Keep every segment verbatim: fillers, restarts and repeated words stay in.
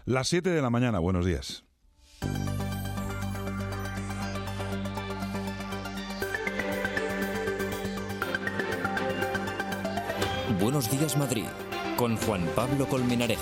Las siete de la mañana, buenos días. Buenos días, Madrid, con Juan Pablo Colmenarejo.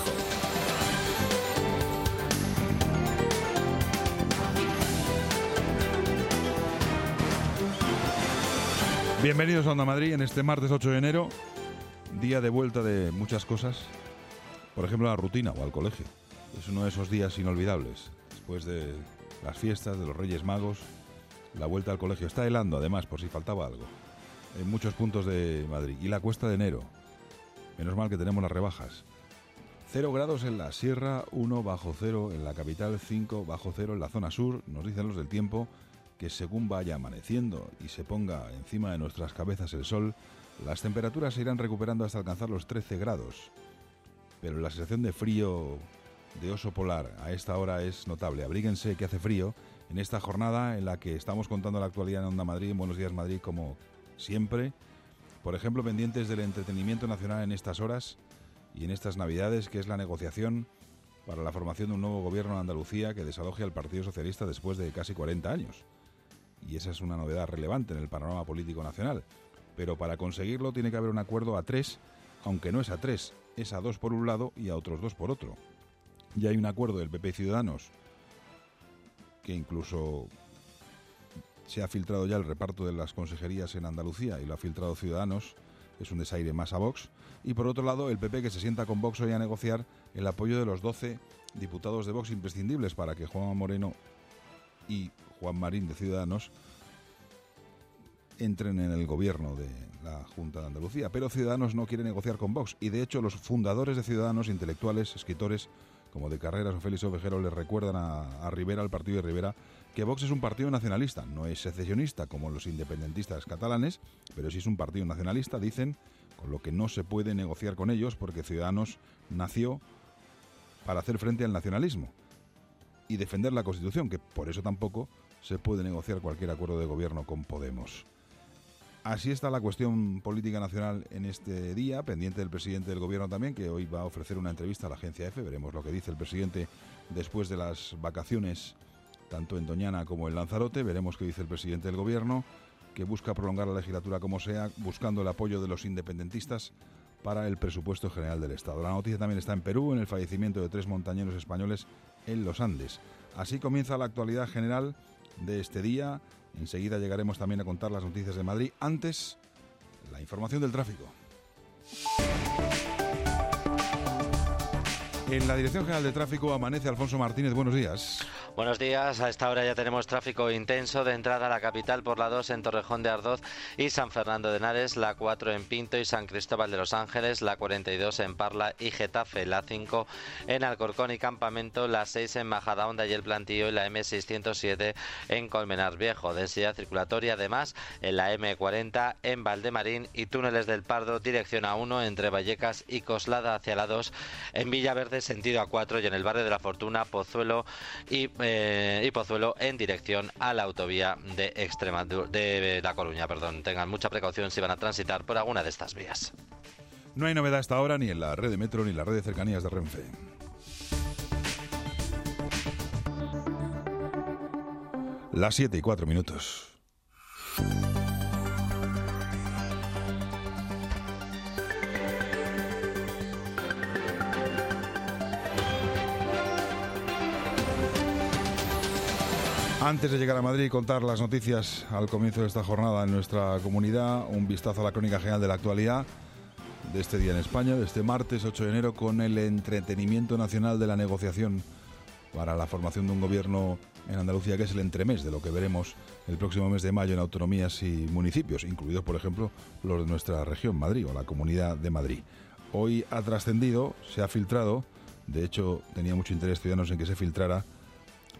Bienvenidos a Onda Madrid en este martes ocho de enero, día de vuelta de muchas cosas, por ejemplo a la rutina o al colegio. Es uno de esos días inolvidables, después de las fiestas, de los Reyes Magos, la vuelta al colegio. Está helando además, por si faltaba algo, en muchos puntos de Madrid. Y la cuesta de enero, menos mal que tenemos las rebajas. Cero grados en la sierra, uno bajo cero en la capital, cinco bajo cero en la zona sur. Nos dicen los del tiempo que según vaya amaneciendo y se ponga encima de nuestras cabezas el sol, las temperaturas se irán recuperando hasta alcanzar los trece grados. Pero la sensación de frío de oso polar a esta hora es notable. Abríguense que hace frío en esta jornada en la que estamos contando la actualidad en Onda Madrid, en Buenos Días Madrid, como siempre. Por ejemplo, pendientes del entretenimiento nacional en estas horas y en estas Navidades, que es la negociación para la formación de un nuevo gobierno en Andalucía que desaloje al Partido Socialista después de casi cuarenta años. Y esa es una novedad relevante en el panorama político nacional. Pero para conseguirlo tiene que haber un acuerdo a tres, aunque no es a tres, es a dos por un lado y a otros dos por otro. Ya hay un acuerdo del P P y Ciudadanos, que incluso se ha filtrado ya el reparto de las consejerías en Andalucía y lo ha filtrado Ciudadanos, es un desaire más a Vox. Y por otro lado, el P P, que se sienta con Vox hoy a negociar el apoyo de los doce diputados de Vox imprescindibles para que Juanma Moreno y Juan Marín de Ciudadanos entren en el gobierno de la Junta de Andalucía. Pero Ciudadanos no quiere negociar con Vox y de hecho los fundadores de Ciudadanos, intelectuales, escritores como de Carreras o Félix Ovejero, le recuerdan a, a Rivera, al partido de Rivera, que Vox es un partido nacionalista, no es secesionista como los independentistas catalanes, pero sí es un partido nacionalista, dicen, con lo que no se puede negociar con ellos porque Ciudadanos nació para hacer frente al nacionalismo y defender la Constitución, que por eso tampoco se puede negociar cualquier acuerdo de gobierno con Podemos. Así está la cuestión política nacional en este día, pendiente del presidente del gobierno también, que hoy va a ofrecer una entrevista a la agencia EFE. Veremos lo que dice el presidente después de las vacaciones, tanto en Doñana como en Lanzarote. Veremos qué dice el presidente del gobierno, que busca prolongar la legislatura como sea, buscando el apoyo de los independentistas para el presupuesto general del Estado. La noticia también está en Perú, en el fallecimiento de tres montañeros españoles en los Andes. Así comienza la actualidad general de este día. Enseguida llegaremos también a contar las noticias de Madrid. Antes, la información del tráfico. En la Dirección General de Tráfico amanece Alfonso Martínez. Buenos días. Buenos días. A esta hora ya tenemos tráfico intenso de entrada a la capital por la dos en Torrejón de Ardoz y San Fernando de Henares, la cuatro en Pinto y San Cristóbal de los Ángeles, la cuarenta y dos en Parla y Getafe, la cinco en Alcorcón y Campamento, la seis en Majadahonda y El Plantío y la eme seiscientos siete en Colmenar Viejo. Densidad circulatoria además en la eme cuarenta en Valdemarín y Túneles del Pardo, dirección A uno entre Vallecas y Coslada hacia la dos, en Villaverde sentido A cuatro y en el barrio de la Fortuna, Pozuelo y Eh, y Pozuelo en dirección a la autovía de Extremadura, de La Coruña, perdón. Tengan mucha precaución si van a transitar por alguna de estas vías. No hay novedad hasta ahora ni en la red de metro ni en la red de cercanías de Renfe. Las siete y cuatro minutos. Antes de llegar a Madrid y contar las noticias al comienzo de esta jornada en nuestra comunidad, un vistazo a la crónica general de la actualidad de este día en España, de este martes ocho de enero, con el entretenimiento nacional de la negociación para la formación de un gobierno en Andalucía, que es el entremés de lo que veremos el próximo mes de mayo en autonomías y municipios, incluidos, por ejemplo, los de nuestra región, Madrid, o la Comunidad de Madrid. Hoy ha trascendido, se ha filtrado, de hecho tenía mucho interés Ciudadanos en que se filtrara,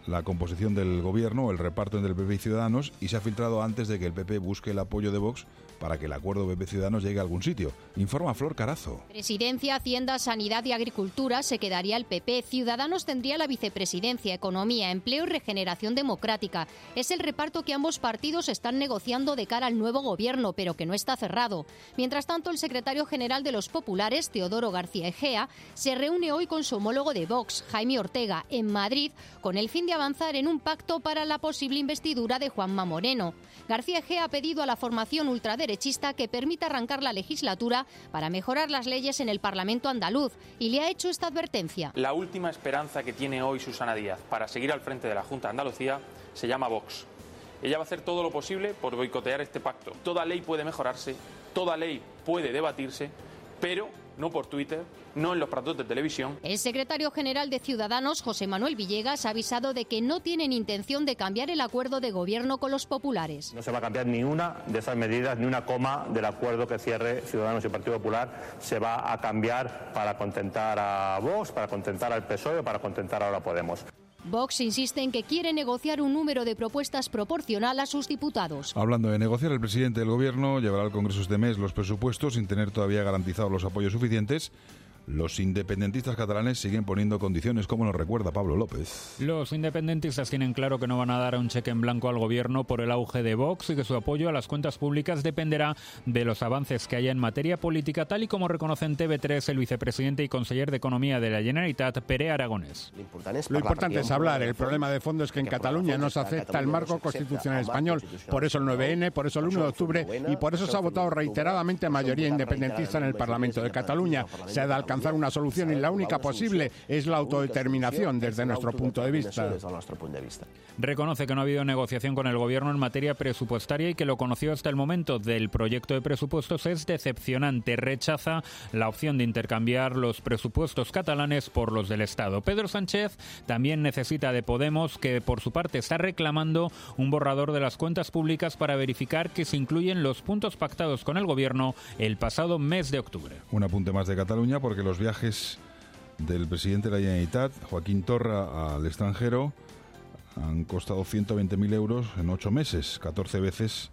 la composición del gobierno, el reparto entre el P P y Ciudadanos, y se ha filtrado antes de que el P P busque el apoyo de Vox para que el acuerdo P P-Ciudadanos llegue a algún sitio. Informa Flor Carazo. Presidencia, Hacienda, Sanidad y Agricultura se quedaría el P P. Ciudadanos tendría la vicepresidencia, Economía, Empleo y Regeneración Democrática. Es el reparto que ambos partidos están negociando de cara al nuevo gobierno, pero que no está cerrado. Mientras tanto, el secretario general de los Populares, Teodoro García Egea, se reúne hoy con su homólogo de Vox, Jaime Ortega, en Madrid, con el fin de avanzar en un pacto para la posible investidura de Juanma Moreno. García Egea ha pedido a la formación ultraderechista que permita arrancar la legislatura para mejorar las leyes en el Parlamento andaluz y le ha hecho esta advertencia. La última esperanza que tiene hoy Susana Díaz para seguir al frente de la Junta de Andalucía se llama Vox. Ella va a hacer todo lo posible por boicotear este pacto. Toda ley puede mejorarse, toda ley puede debatirse, pero no por Twitter, no en los platos de televisión. El secretario general de Ciudadanos, José Manuel Villegas, ha avisado de que no tienen intención de cambiar el acuerdo de gobierno con los populares. No se va a cambiar ni una de esas medidas, ni una coma del acuerdo que cierre Ciudadanos y Partido Popular se va a cambiar para contentar a Vox, para contentar al P S O E o para contentar ahora a Podemos. Vox insiste en que quiere negociar un número de propuestas proporcional a sus diputados. Hablando de negociar, el presidente del Gobierno llevará al Congreso este mes los presupuestos sin tener todavía garantizados los apoyos suficientes. Los independentistas catalanes siguen poniendo condiciones, como nos recuerda Pablo López. Los independentistas tienen claro que no van a dar un cheque en blanco al gobierno por el auge de Vox y que su apoyo a las cuentas públicas dependerá de los avances que haya en materia política, tal y como reconoce en T V tres el vicepresidente y conseller de Economía de la Generalitat, Pere Aragonés. Lo importante es hablar. El problema de fondo es que en Cataluña no se acepta el marco constitucional español. Por eso el nueve ene, por eso el uno de octubre y por eso se ha votado reiteradamente mayoría independentista en el Parlamento de Cataluña. Se ha de alcanzar una solución y la única posible es la autodeterminación desde nuestro punto de vista. Reconoce que no ha habido negociación con el gobierno en materia presupuestaria y que lo conoció hasta el momento del proyecto de presupuestos es decepcionante. Rechaza la opción de intercambiar los presupuestos catalanes por los del Estado. Pedro Sánchez también necesita de Podemos, que por su parte está reclamando un borrador de las cuentas públicas para verificar que se incluyen los puntos pactados con el gobierno el pasado mes de octubre. Un apunte más de Cataluña, porque los viajes del presidente de la Generalitat, Joaquín Torra, al extranjero han costado ciento veinte mil euros en ocho meses, catorce veces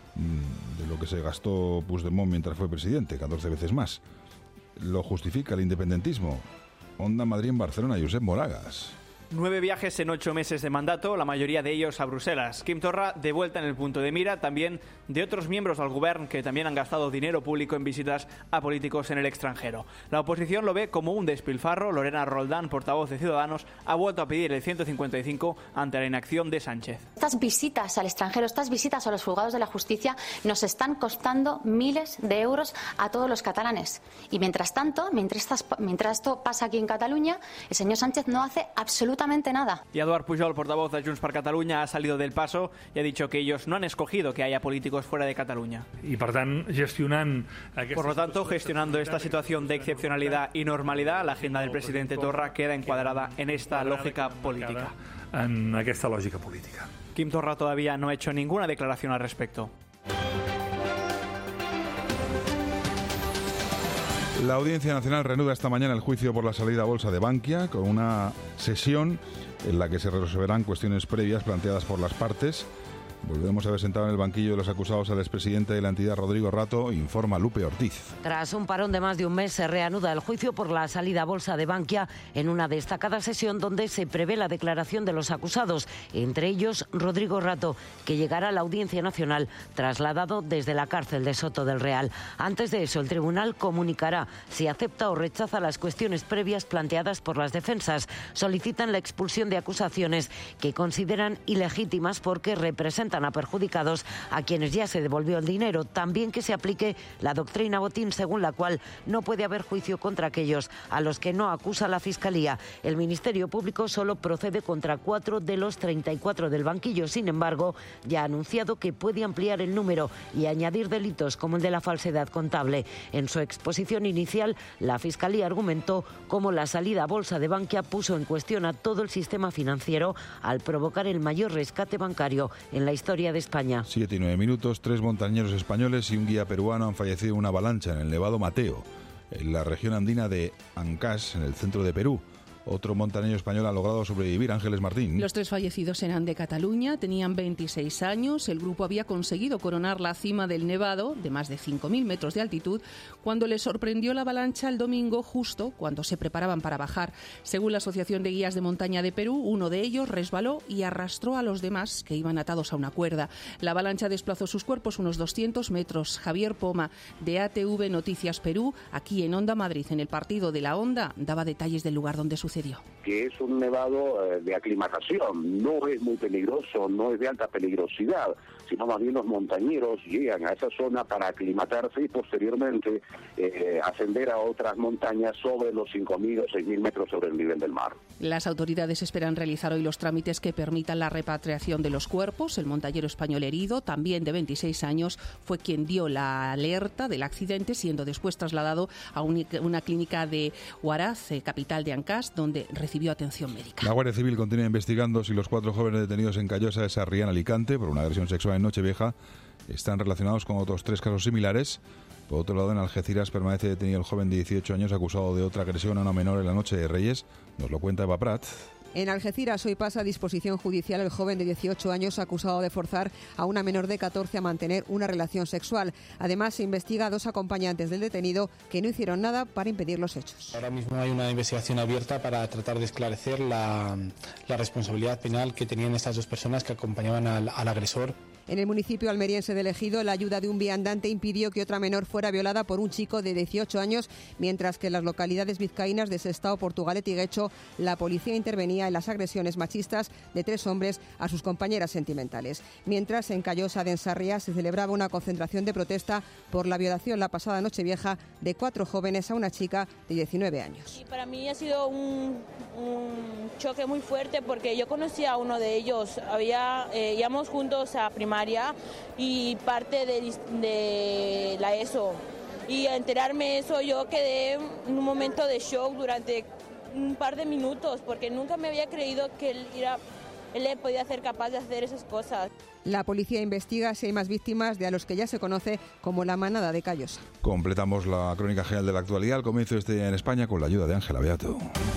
de lo que se gastó Puigdemont mientras fue presidente, catorce veces más. Lo justifica el independentismo. Onda Madrid en Barcelona, Josep Moragas. Nueve viajes en ocho meses de mandato, la mayoría de ellos a Bruselas. Quim Torra de vuelta en el punto de mira también de otros miembros del Govern que también han gastado dinero público en visitas a políticos en el extranjero. La oposición lo ve como un despilfarro. Lorena Roldán, portavoz de Ciudadanos, ha vuelto a pedir el ciento cincuenta y cinco ante la inacción de Sánchez. Estas visitas al extranjero, estas visitas a los juzgados de la justicia nos están costando miles de euros a todos los catalanes. Y mientras tanto, mientras, mientras esto pasa aquí en Cataluña, el señor Sánchez no hace absolutamente nada. Y Eduard Pujol, portavoz de Junts per Catalunya, ha salido del paso y ha dicho que ellos no han escogido que haya políticos fuera de Cataluña. Y por tanto, gestionant por lo tanto, gestionando esta situación de excepcionalidad y normalidad, la agenda del presidente Torra queda encuadrada en esta lógica política. En esta lógica política. Quim Torra todavía no ha hecho ninguna declaración al respecto. La Audiencia Nacional reanuda esta mañana el juicio por la salida a bolsa de Bankia, con una sesión en la que se resolverán cuestiones previas planteadas por las partes. Volvemos a ver sentado en el banquillo de los acusados al expresidente de la entidad, Rodrigo Rato, informa Lupe Ortiz. Tras un parón de más de un mes, se reanuda el juicio por la salida a bolsa de Bankia en una destacada sesión donde se prevé la declaración de los acusados, entre ellos Rodrigo Rato, que llegará a la Audiencia Nacional trasladado desde la cárcel de Soto del Real. Antes de eso, el tribunal comunicará si acepta o rechaza las cuestiones previas planteadas por las defensas. Solicitan la expulsión de acusaciones que consideran ilegítimas porque representan a perjudicados a quienes ya se devolvió el dinero. También que se aplique la doctrina Botín, según la cual no puede haber juicio contra aquellos a los que no acusa la Fiscalía. El Ministerio Público solo procede contra cuatro de los treinta y cuatro del banquillo. Sin embargo, ya ha anunciado que puede ampliar el número y añadir delitos como el de la falsedad contable. En su exposición inicial, la Fiscalía argumentó cómo la salida a bolsa de Bankia puso en cuestión a todo el sistema financiero al provocar el mayor rescate bancario en la historia de España. Siete y nueve minutos, tres montañeros españoles y un guía peruano han fallecido en una avalancha en el Nevado Mateo, en la región andina de Ancash, en el centro de Perú. otro montañero español ha logrado sobrevivir, Ángeles Martín. Los tres fallecidos eran de Cataluña, tenían veintiséis años. El grupo había conseguido coronar la cima del Nevado, de más de cinco mil metros de altitud, cuando les sorprendió la avalancha el domingo, justo cuando se preparaban para bajar. Según la Asociación de Guías de Montaña de Perú, uno de ellos resbaló y arrastró a los demás, que iban atados a una cuerda. La avalancha desplazó sus cuerpos unos doscientos metros. Javier Poma, de A T V Noticias Perú, aquí en Onda Madrid, en el partido de la Onda, daba detalles del lugar donde sucedió. Que es un nevado eh, de aclimatación, no es muy peligroso, no es de alta peligrosidad, sino más bien los montañeros llegan a esa zona para aclimatarse y posteriormente eh, ascender a otras montañas sobre los cinco mil o seis mil metros sobre el nivel del mar. Las autoridades esperan realizar hoy los trámites que permitan la repatriación de los cuerpos. El montañero español herido, también de veintiséis años, fue quien dio la alerta del accidente, siendo después trasladado a una clínica de Huaraz, capital de Ancas, donde recibió atención médica. La Guardia Civil continúa investigando si los cuatro jóvenes detenidos en Callosa de Sarriá, en Alicante, por una agresión sexual en Nochevieja, están relacionados con otros tres casos similares. Por otro lado, en Algeciras permanece detenido el joven de dieciocho años acusado de otra agresión a una menor en la noche de Reyes. Nos lo cuenta Eva Prat. En Algeciras hoy pasa a disposición judicial el joven de dieciocho años acusado de forzar a una menor de catorce a mantener una relación sexual. Además, se investiga a dos acompañantes del detenido que no hicieron nada para impedir los hechos. Ahora mismo hay una investigación abierta para tratar de esclarecer la, la responsabilidad penal que tenían estas dos personas que acompañaban al, al agresor. En el municipio almeriense de Ejido, la ayuda de un viandante impidió que otra menor fuera violada por un chico de dieciocho años, mientras que en las localidades vizcaínas de Sestao, Portugalete y Guecho, la policía intervenía en las agresiones machistas de tres hombres a sus compañeras sentimentales. Mientras, en Callosa de Ensarriá se celebraba una concentración de protesta por la violación la pasada Nochevieja de cuatro jóvenes a una chica de diecinueve años. Y para mí ha sido un, un choque muy fuerte porque yo conocí a uno de ellos, había eh, íbamos juntos a primaria y parte de, de la ESO, y al enterarme eso yo quedé en un momento de shock durante un par de minutos porque nunca me había creído que él, era, él podía ser capaz de hacer esas cosas. La policía investiga si hay más víctimas de a los que ya se conoce como la manada de Callosa. Completamos la crónica general de la actualidad al comienzo de este día en España con la ayuda de Ángela Beato.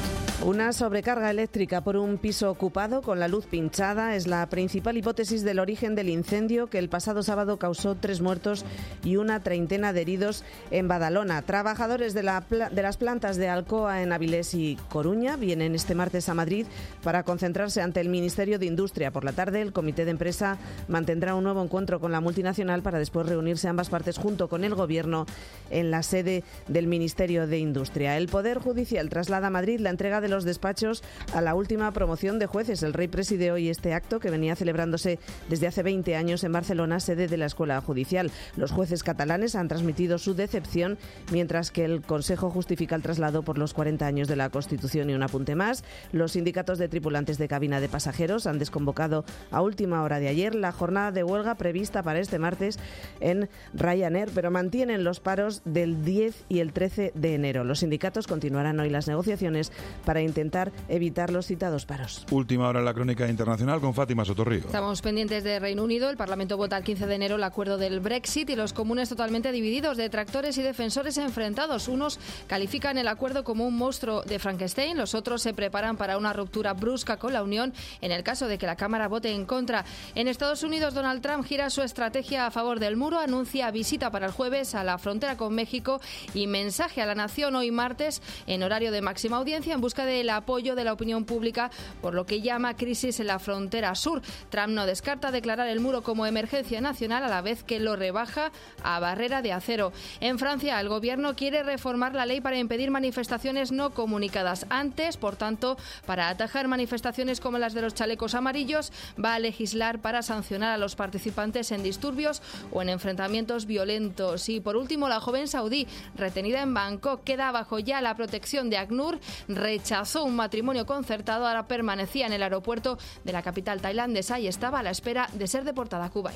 Una sobrecarga eléctrica por un piso ocupado con la luz pinchada es la principal hipótesis del origen del incendio que el pasado sábado causó tres muertos y una treintena de heridos en Badalona. Trabajadores de, la pla- de las plantas de Alcoa en Avilés y Coruña vienen este martes a Madrid para concentrarse ante el Ministerio de Industria. Por la tarde, el comité de empresa mantendrá un nuevo encuentro con la multinacional para después reunirse ambas partes junto con el Gobierno en la sede del Ministerio de Industria. El Poder Judicial traslada a Madrid la entrega de los despachos a la última promoción de jueces. El Rey preside hoy este acto que venía celebrándose desde hace veinte años en Barcelona, sede de la Escuela Judicial. Los jueces catalanes han transmitido su decepción, mientras que el Consejo justifica el traslado por los cuarenta años de la Constitución. Y un apunte más, los sindicatos de tripulantes de cabina de pasajeros han desconvocado a última hora de ayer la jornada de huelga prevista para este martes en Ryanair, pero mantienen los paros del diez y el trece de enero. Los sindicatos continuarán hoy las negociaciones para intentar evitar los citados paros. Última hora en la crónica internacional con Fátima Sotorrío. Estamos pendientes de Reino Unido. El Parlamento vota el quince de enero el acuerdo del Brexit y los comunes totalmente divididos, detractores y defensores enfrentados. Unos califican el acuerdo como un monstruo de Frankenstein, los otros se preparan para una ruptura brusca con la Unión en el caso de que la Cámara vote en contra. En Estados Unidos, Donald Trump gira su estrategia a favor del muro, anuncia visita para el jueves a la frontera con México y mensaje a la nación hoy martes en horario de máxima audiencia en busca del apoyo de la opinión pública por lo que llama crisis en la frontera sur. Trump no descarta declarar el muro como emergencia nacional a la vez que lo rebaja a barrera de acero. En Francia, el gobierno quiere reformar la ley para impedir manifestaciones no comunicadas antes, por tanto, para atajar manifestaciones como las de los chalecos amarillos, va a legislar para sancionar a los participantes en disturbios o en enfrentamientos violentos. Y por último, la joven saudí retenida en Bangkok queda bajo ya la protección de ACNUR, rechazó un matrimonio concertado, ahora permanecía en el aeropuerto de la capital tailandesa y estaba a la espera de ser deportada a Kuwait.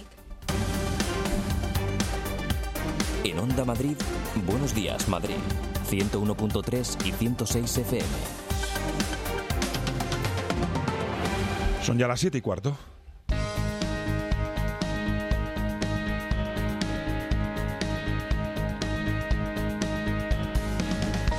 En Onda Madrid, Buenos Días Madrid, ciento uno punto tres y ciento seis F M. Son ya las siete y cuarto.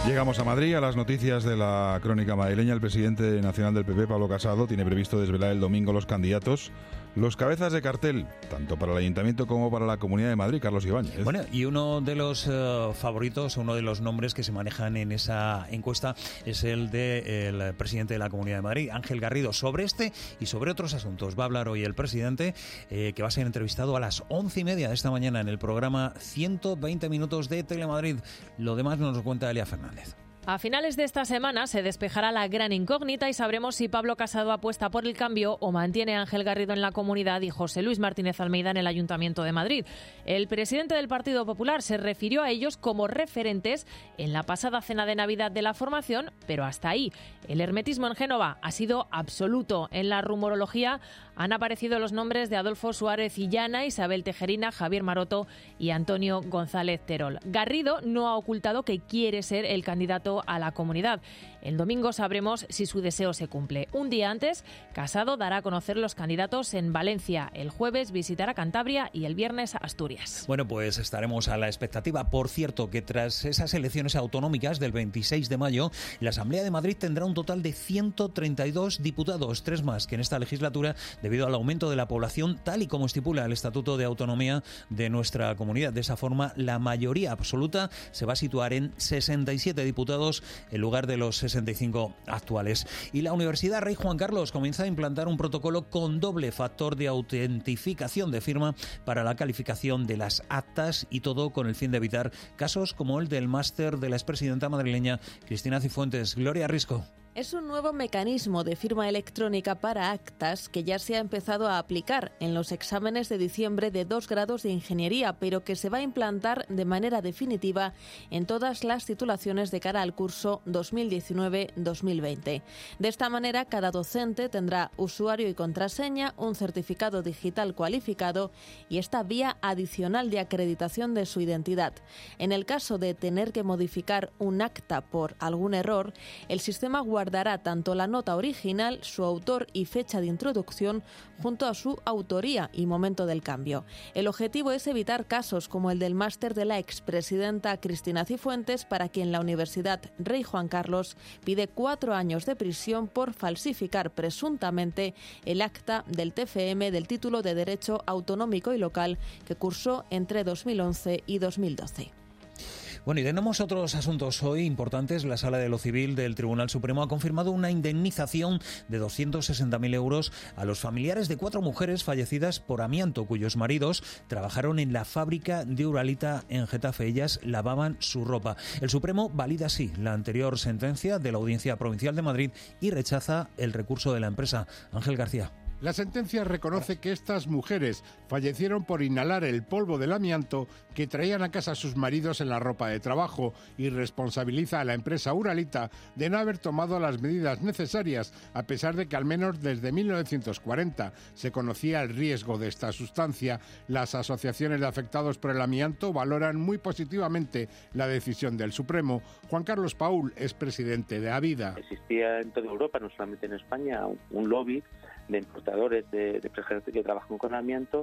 Llegamos a Madrid, a las noticias de la crónica madrileña. El presidente nacional del P P, Pablo Casado, tiene previsto desvelar el domingo los candidatos, los cabezas de cartel, tanto para el Ayuntamiento como para la Comunidad de Madrid, Carlos Ibáñez. Bueno, y uno de los uh, favoritos, uno de los nombres que se manejan en esa encuesta es el del de presidente de la Comunidad de Madrid, Ángel Garrido. Sobre este y sobre otros asuntos va a hablar hoy el presidente, eh, que va a ser entrevistado a las once y media de esta mañana en el programa ciento veinte minutos de Telemadrid. Lo demás nos lo cuenta Elia Fernández. A finales de esta semana se despejará la gran incógnita y sabremos si Pablo Casado apuesta por el cambio o mantiene a Ángel Garrido en la Comunidad y José Luis Martínez Almeida en el Ayuntamiento de Madrid. El presidente del Partido Popular se refirió a ellos como referentes en la pasada cena de Navidad de la formación, pero hasta ahí. El hermetismo en Génova ha sido absoluto. En la rumorología han aparecido los nombres de Adolfo Suárez Illana, Isabel Tejerina, Javier Maroto y Antonio González Terol. Garrido no ha ocultado que quiere ser el candidato a la Comunidad. El domingo sabremos si su deseo se cumple. Un día antes, Casado dará a conocer los candidatos en Valencia. El jueves visitará Cantabria y el viernes Asturias. Bueno, pues estaremos a la expectativa. Por cierto, que tras esas elecciones autonómicas del veintiséis de mayo, la Asamblea de Madrid tendrá un total de ciento treinta y dos diputados, tres más que en esta legislatura, debido al aumento de la población, tal y como estipula el Estatuto de Autonomía de nuestra comunidad. De esa forma, la mayoría absoluta se va a situar en sesenta y siete diputados en lugar de los sesenta y cinco actuales. Y la Universidad Rey Juan Carlos comienza a implantar un protocolo con doble factor de autentificación de firma para la calificación de las actas, y todo con el fin de evitar casos como el del máster de la expresidenta madrileña Cristina Cifuentes. Gloria Risco. Es un nuevo mecanismo de firma electrónica para actas que ya se ha empezado a aplicar en los exámenes de diciembre de dos grados de ingeniería, pero que se va a implantar de manera definitiva en todas las titulaciones de cara al curso dos mil diecinueve dos mil veinte. De esta manera, cada docente tendrá usuario y contraseña, un certificado digital cualificado y esta vía adicional de acreditación de su identidad. En el caso de tener que modificar un acta por algún error, el sistema guardará tanto la nota original, su autor y fecha de introducción, junto a su autoría y momento del cambio. El objetivo es evitar casos como el del máster de la expresidenta Cristina Cifuentes, para quien la Universidad Rey Juan Carlos pide cuatro años de prisión por falsificar presuntamente el acta del T F M del título de Derecho Autonómico y Local que cursó entre dos mil once y dos mil doce. Bueno, y tenemos otros asuntos hoy importantes. La Sala de lo Civil del Tribunal Supremo ha confirmado una indemnización de doscientos sesenta mil euros a los familiares de cuatro mujeres fallecidas por amianto, cuyos maridos trabajaron en la fábrica de Uralita en Getafe. Ellas lavaban su ropa. El Supremo valida así la anterior sentencia de la Audiencia Provincial de Madrid y rechaza el recurso de la empresa. Ángel García. La sentencia reconoce que estas mujeres fallecieron por inhalar el polvo del amianto que traían a casa sus maridos en la ropa de trabajo, y responsabiliza a la empresa Uralita de no haber tomado las medidas necesarias, a pesar de que al menos desde mil novecientos cuarenta se conocía el riesgo de esta sustancia. Las asociaciones de afectados por el amianto valoran muy positivamente la decisión del Supremo. Juan Carlos Paul es presidente de Avida. Existía en toda Europa, no solamente en España, un lobby de importadores de, de refrigerantes que trabajan con amianto,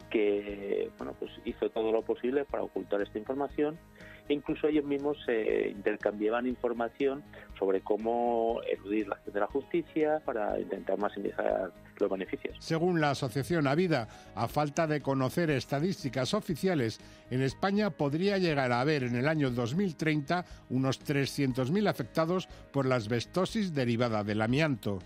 que bueno, pues hizo todo lo posible para ocultar esta información, e incluso ellos mismos se eh, intercambiaban información sobre cómo eludir la acción de la justicia para intentar maximizar los beneficios. Según la asociación Avida, a falta de conocer estadísticas oficiales, en España podría llegar a haber en el año dos mil treinta unos trescientos mil afectados por la asbestosis derivada del amianto.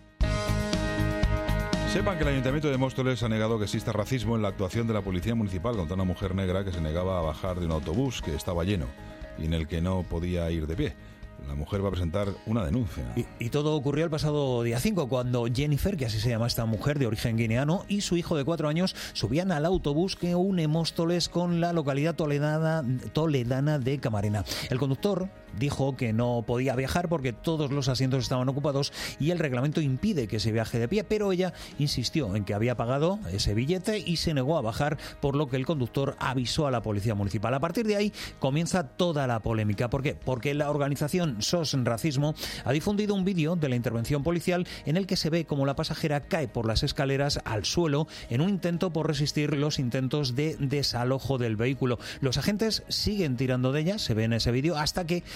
Sepan que el Ayuntamiento de Móstoles ha negado que exista racismo en la actuación de la Policía Municipal contra una mujer negra que se negaba a bajar de un autobús que estaba lleno y en el que no podía ir de pie. La mujer va a presentar una denuncia. Y, y todo ocurrió el pasado día cinco, cuando Jennifer, que así se llama esta mujer de origen guineano, y su hijo de cuatro años subían al autobús que une Móstoles con la localidad toledana, toledana de Camarena. El conductor dijo que no podía viajar porque todos los asientos estaban ocupados y el reglamento impide que se viaje de pie, pero ella insistió en que había pagado ese billete y se negó a bajar, por lo que el conductor avisó a la Policía Municipal. A partir de ahí comienza toda la polémica. ¿Por qué? Porque la organización S O S Racismo ha difundido un vídeo de la intervención policial en el que se ve como la pasajera cae por las escaleras al suelo en un intento por resistir los intentos de desalojo del vehículo. Los agentes siguen tirando de ella, se ve en ese vídeo, hasta que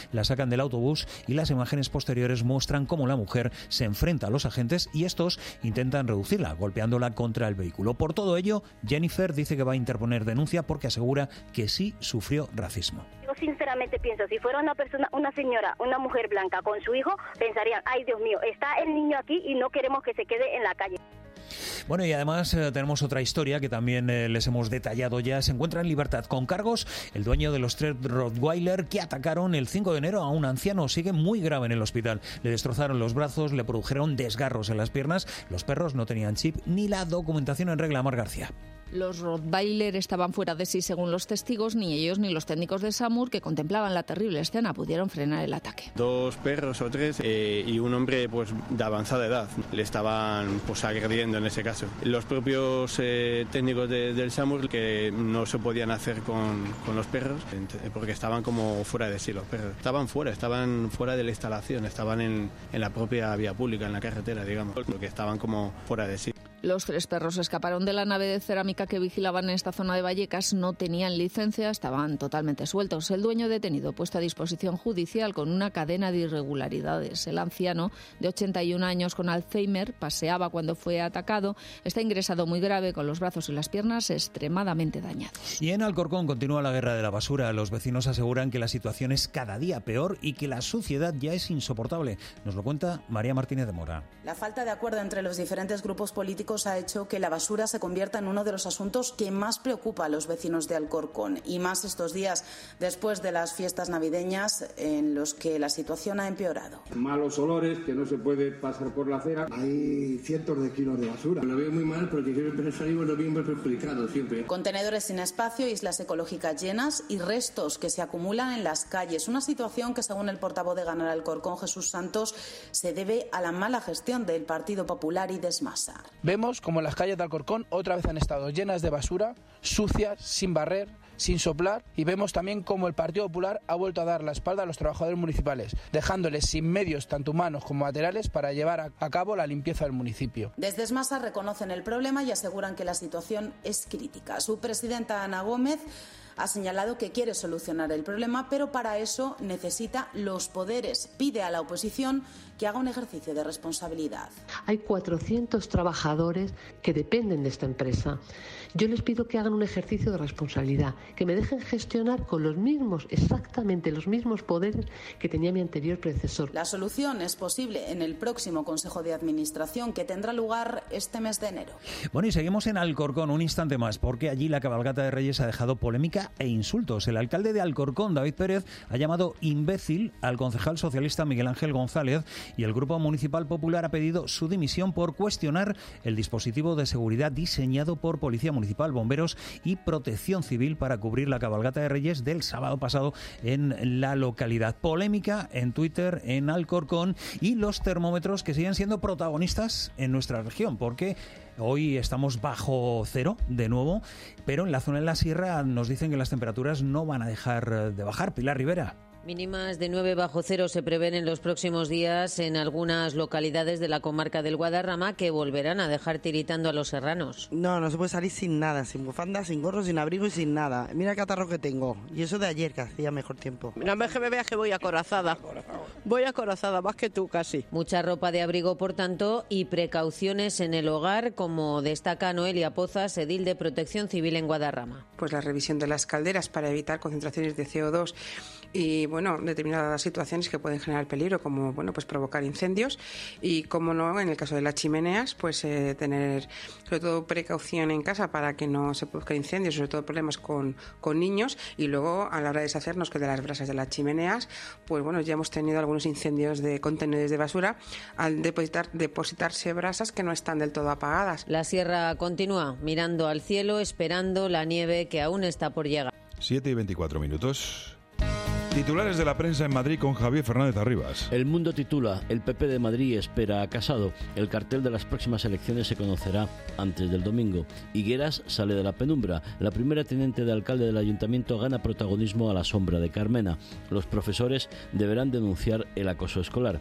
la sacan del autobús y las imágenes posteriores muestran cómo la mujer se enfrenta a los agentes y estos intentan reducirla, golpeándola contra el vehículo. Por todo ello, Jennifer dice que va a interponer denuncia porque asegura que sí sufrió racismo. Yo sinceramente pienso, si fuera una persona, una señora, una mujer blanca con su hijo, pensarían, ay Dios mío, está el niño aquí y no queremos que se quede en la calle. Bueno, y además eh, tenemos otra historia que también eh, les hemos detallado ya. Se encuentra en libertad con cargos el dueño de los tres Rottweiler que atacaron el cinco de enero a un anciano. Sigue muy grave en el hospital. Le destrozaron los brazos, le produjeron desgarros en las piernas. Los perros no tenían chip ni la documentación en regla. Mar García. Los Rottweiler estaban fuera de sí según los testigos. Ni ellos ni los técnicos de SAMUR que contemplaban la terrible escena pudieron frenar el ataque. Dos perros o tres eh, y un hombre pues de avanzada edad le estaban pues agrediendo en ese caso. Los propios eh, técnicos de, del SAMUR que no se podían hacer con, con los perros porque estaban como fuera de sí los perros. Estaban fuera, estaban fuera de la instalación, estaban en, en la propia vía pública, en la carretera, digamos, porque estaban como fuera de sí. Los tres perros escaparon de la nave de cerámica que vigilaban en esta zona de Vallecas, no tenían licencia, estaban totalmente sueltos. El dueño detenido puesto a disposición judicial con una cadena de irregularidades. El anciano, de ochenta y un años con Alzheimer, paseaba cuando fue atacado. Está ingresado muy grave con los brazos y las piernas extremadamente dañados. Y en Alcorcón continúa la guerra de la basura. Los vecinos aseguran que la situación es cada día peor y que la suciedad ya es insoportable. Nos lo cuenta María Martínez de Mora. La falta de acuerdo entre los diferentes grupos políticos ha hecho que la basura se convierta en uno de los asuntos que más preocupa a los vecinos de Alcorcón, y más estos días después de las fiestas navideñas en los que la situación ha empeorado. Malos olores, que no se puede pasar por la acera. Hay cientos de kilos de basura. Lo veo muy mal porque siempre salimos los mismos perjudicados, siempre. Contenedores sin espacio, islas ecológicas llenas y restos que se acumulan en las calles. Una situación que, según el portavoz de Ganar Alcorcón, Jesús Santos, se debe a la mala gestión del Partido Popular y de Esmasar. Vemos como las calles de Alcorcón otra vez han estado llenas de basura, sucias, sin barrer, sin soplar, y vemos también cómo el Partido Popular ha vuelto a dar la espalda a los trabajadores municipales, dejándoles sin medios tanto humanos como materiales para llevar a, a cabo la limpieza del municipio. Desde Esmasar reconocen el problema y aseguran que la situación es crítica. Su presidenta Ana Gómez ha señalado que quiere solucionar el problema, pero para eso necesita los poderes. Pide a la oposición que haga un ejercicio de responsabilidad. Hay cuatrocientos trabajadores que dependen de esta empresa. Yo les pido que hagan un ejercicio de responsabilidad, que me dejen gestionar con los mismos, exactamente los mismos poderes que tenía mi anterior predecesor. La solución es posible en el próximo Consejo de Administración que tendrá lugar este mes de enero. Bueno, y seguimos en Alcorcón un instante más, porque allí la cabalgata de Reyes ha dejado polémica e insultos. El alcalde de Alcorcón, David Pérez, ha llamado imbécil al concejal socialista Miguel Ángel González y el Grupo Municipal Popular ha pedido su dimisión por cuestionar el dispositivo de seguridad diseñado por Policía Municipal, Bomberos y Protección Civil para cubrir la cabalgata de Reyes del sábado pasado en la localidad. Polémica en Twitter en Alcorcón y los termómetros que siguen siendo protagonistas en nuestra región, porque hoy estamos bajo cero de nuevo, pero en la zona de la sierra nos dicen que las temperaturas no van a dejar de bajar. Pilar Rivera. Mínimas de nueve bajo cero se prevén en los próximos días en algunas localidades de la comarca del Guadarrama, que volverán a dejar tiritando a los serranos. No, no se puede salir sin nada, sin bufanda, sin gorro, sin abrigo y sin nada. Mira el catarro que tengo. Y eso de ayer, que hacía mejor tiempo. No es que me veas que voy acorazada. Voy acorazada, más que tú casi. Mucha ropa de abrigo, por tanto, y precauciones en el hogar, como destaca Noelia Pozas, edil de Protección Civil en Guadarrama. Pues la revisión de las calderas para evitar concentraciones de C O dos y, bueno, determinadas situaciones que pueden generar peligro, como, bueno, pues provocar incendios y, como no, en el caso de las chimeneas, pues eh, tener sobre todo precaución en casa para que no se produzcan incendios, sobre todo problemas con, con niños, y luego a la hora de deshacernos que de las brasas de las chimeneas, pues bueno, ya hemos tenido algunos incendios de contenedores de basura al depositar, depositarse brasas que no están del todo apagadas. La sierra continúa mirando al cielo, esperando la nieve que aún está por llegar. siete y veinticuatro minutos. Titulares de la prensa en Madrid con Javier Fernández Arribas. El Mundo titula: el P P de Madrid espera a Casado. El cartel de las próximas elecciones se conocerá antes del domingo. Higueras sale de la penumbra. La primera teniente de alcalde del ayuntamiento gana protagonismo a la sombra de Carmena. Los profesores deberán denunciar el acoso escolar.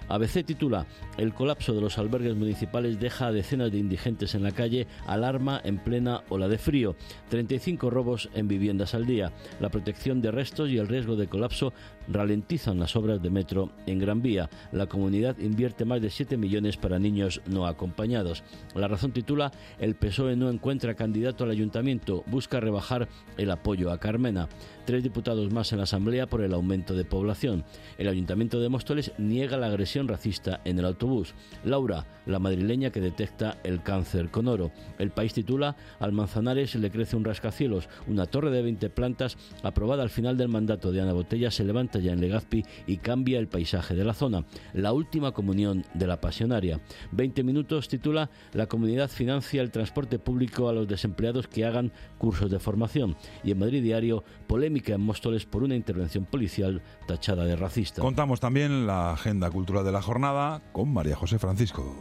A B C titula: el colapso de los albergues municipales deja a decenas de indigentes en la calle, alarma en plena ola de frío. treinta y cinco robos en viviendas al día. La protección de restos y el riesgo de colapso ralentizan las obras de metro en Gran Vía. La comunidad invierte más de siete millones para niños no acompañados. La Razón titula: el P S O E no encuentra candidato al ayuntamiento, busca rebajar el apoyo a Carmena. Tres diputados más en la Asamblea por el aumento de población. El Ayuntamiento de Móstoles niega la agresión racista en el autobús. Laura, la madrileña que detecta el cáncer con oro. El País titula: al Manzanares le crece un rascacielos. Una torre de veinte plantas aprobada al final del mandato de Ana Botella se levanta ya en Legazpi y cambia el paisaje de la zona. La última comunión de la pasionaria. veinte minutos titula: la comunidad financia el transporte público a los desempleados que hagan cursos de formación. Y en Madrid Diario, polémica en Móstoles por una intervención policial tachada de racista. Contamos también la agenda cultural de la jornada con María José Francisco.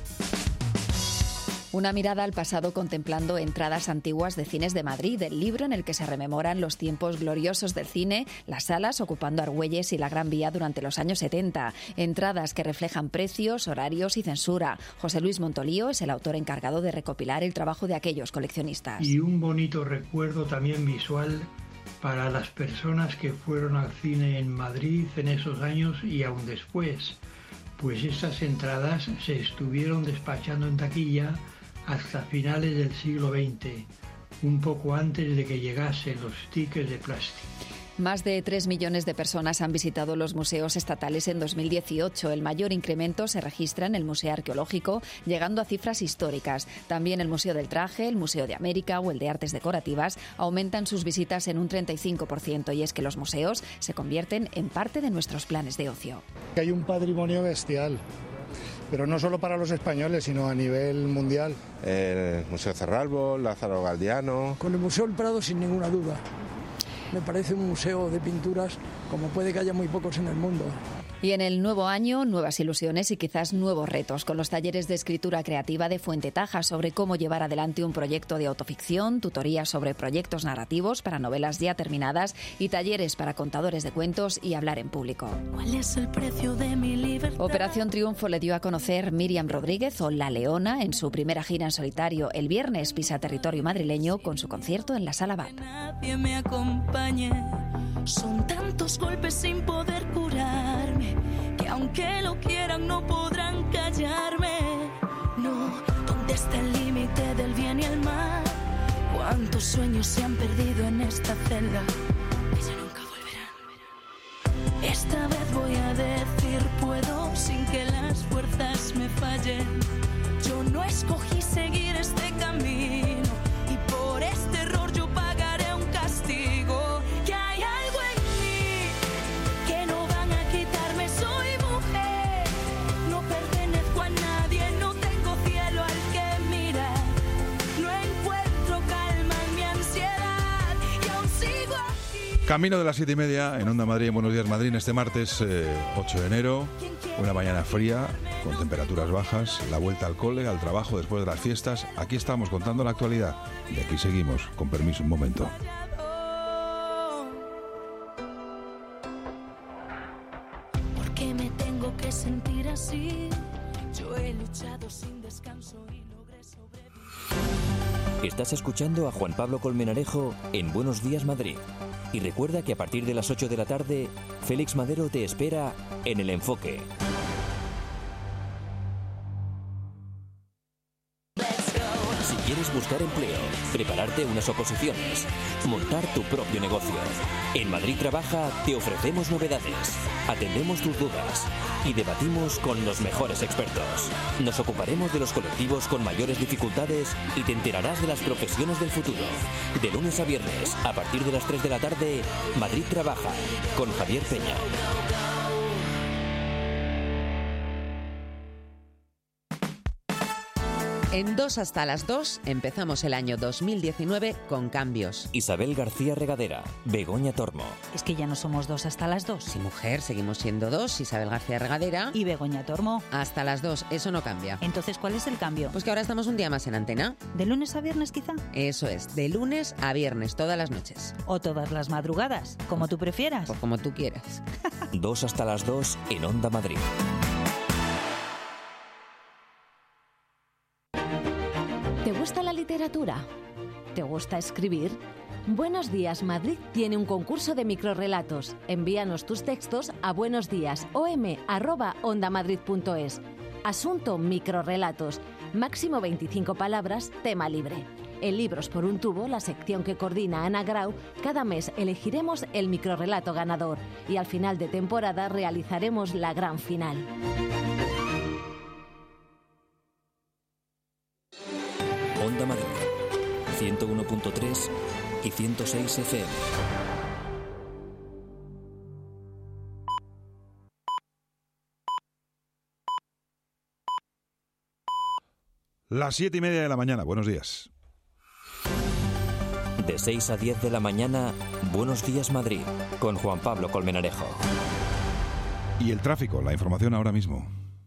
Una mirada al pasado contemplando entradas antiguas de cines de Madrid, el libro en el que se rememoran los tiempos gloriosos del cine, las salas ocupando Argüelles y la Gran Vía durante los años setenta. Entradas que reflejan precios, horarios y censura. José Luis Montolío es el autor encargado de recopilar el trabajo de aquellos coleccionistas. Y un bonito recuerdo también visual para las personas que fueron al cine en Madrid en esos años y aún después, pues estas entradas se estuvieron despachando en taquilla hasta finales del siglo veinte, un poco antes de que llegasen los tickets de plástico. Más de tres millones de personas han visitado los museos estatales en dos mil dieciocho. El mayor incremento se registra en el Museo Arqueológico, llegando a cifras históricas. También el Museo del Traje, el Museo de América o el de Artes Decorativas aumentan sus visitas en un treinta y cinco por ciento. Y es que los museos se convierten en parte de nuestros planes de ocio. Hay un patrimonio bestial, pero no solo para los españoles, sino a nivel mundial. El Museo Cerralbo, Lázaro Galdiano. Con el Museo del Prado, sin ninguna duda. Me parece un museo de pinturas como puede que haya muy pocos en el mundo. Y en el nuevo año, nuevas ilusiones y quizás nuevos retos, con los talleres de escritura creativa de Fuente Taja sobre cómo llevar adelante un proyecto de autoficción, tutorías sobre proyectos narrativos para novelas ya terminadas y talleres para contadores de cuentos y hablar en público. ¿Cuál es el precio de mi libertad? Operación Triunfo le dio a conocer Miriam Rodríguez o La Leona en su primera gira en solitario. El viernes pisa territorio madrileño con su concierto en la Sala Bat. Nadie me acompañe. Son tantos golpes sin poder curarme, que aunque lo quieran no podrán callarme. No, ¿dónde está el límite del bien y el mal? ¿Cuántos sueños se han perdido en esta celda que ya nunca volverán? Esta vez voy a decir puedo sin que las fuerzas me fallen. Yo no escogí seguir este camino y por este error yo pagaré un castigo. Camino de las siete y media en Onda Madrid, en Buenos Días Madrid, este martes eh, ocho de enero, una mañana fría, con temperaturas bajas, la vuelta al cole, al trabajo después de las fiestas. Aquí estamos contando la actualidad y aquí seguimos, con permiso un momento. ¿Por qué me tengo que sentir así? Yo he luchado sin descanso y logré sobrevivir. Estás escuchando a Juan Pablo Colmenarejo en Buenos Días Madrid. Y recuerda que a partir de las ocho de la tarde, Félix Madero te espera en El Enfoque. Si quieres buscar empleo, prepararte unas oposiciones, montar tu propio negocio, en Madrid Trabaja te ofrecemos novedades, atendemos tus dudas y debatimos con los mejores expertos. Nos ocuparemos de los colectivos con mayores dificultades y te enterarás de las profesiones del futuro. De lunes a viernes, a partir de las tres de la tarde, Madrid Trabaja, con Javier Peña. En dos hasta las dos empezamos el año dos mil diecinueve con cambios. Isabel García Regadera, Begoña Tormo. Es que ya no somos dos hasta las dos. Sí, mujer, seguimos siendo dos, Isabel García Regadera. Y Begoña Tormo. Hasta las dos, eso no cambia. Entonces, ¿cuál es el cambio? Pues que ahora estamos un día más en antena. ¿De lunes a viernes quizá? Eso es, de lunes a viernes, todas las noches. O todas las madrugadas, como tú prefieras. O como tú quieras. Dos hasta las dos en Onda Madrid. ¿Te gusta la literatura? ¿Te gusta escribir? Buenos Días Madrid tiene un concurso de microrrelatos. Envíanos tus textos a buenosdiasom arroba ondamadrid.es. Asunto microrrelatos. Máximo veinticinco palabras, tema libre. En Libros por un tubo, la sección que coordina Ana Grau, cada mes elegiremos el microrrelato ganador y al final de temporada realizaremos la gran final. Onda Madrid, ciento uno punto tres y ciento seis F M. Las siete y media de la mañana. Buenos días. De seis a diez de la mañana, Buenos Días Madrid, con Juan Pablo Colmenarejo. Y el tráfico, la información ahora mismo.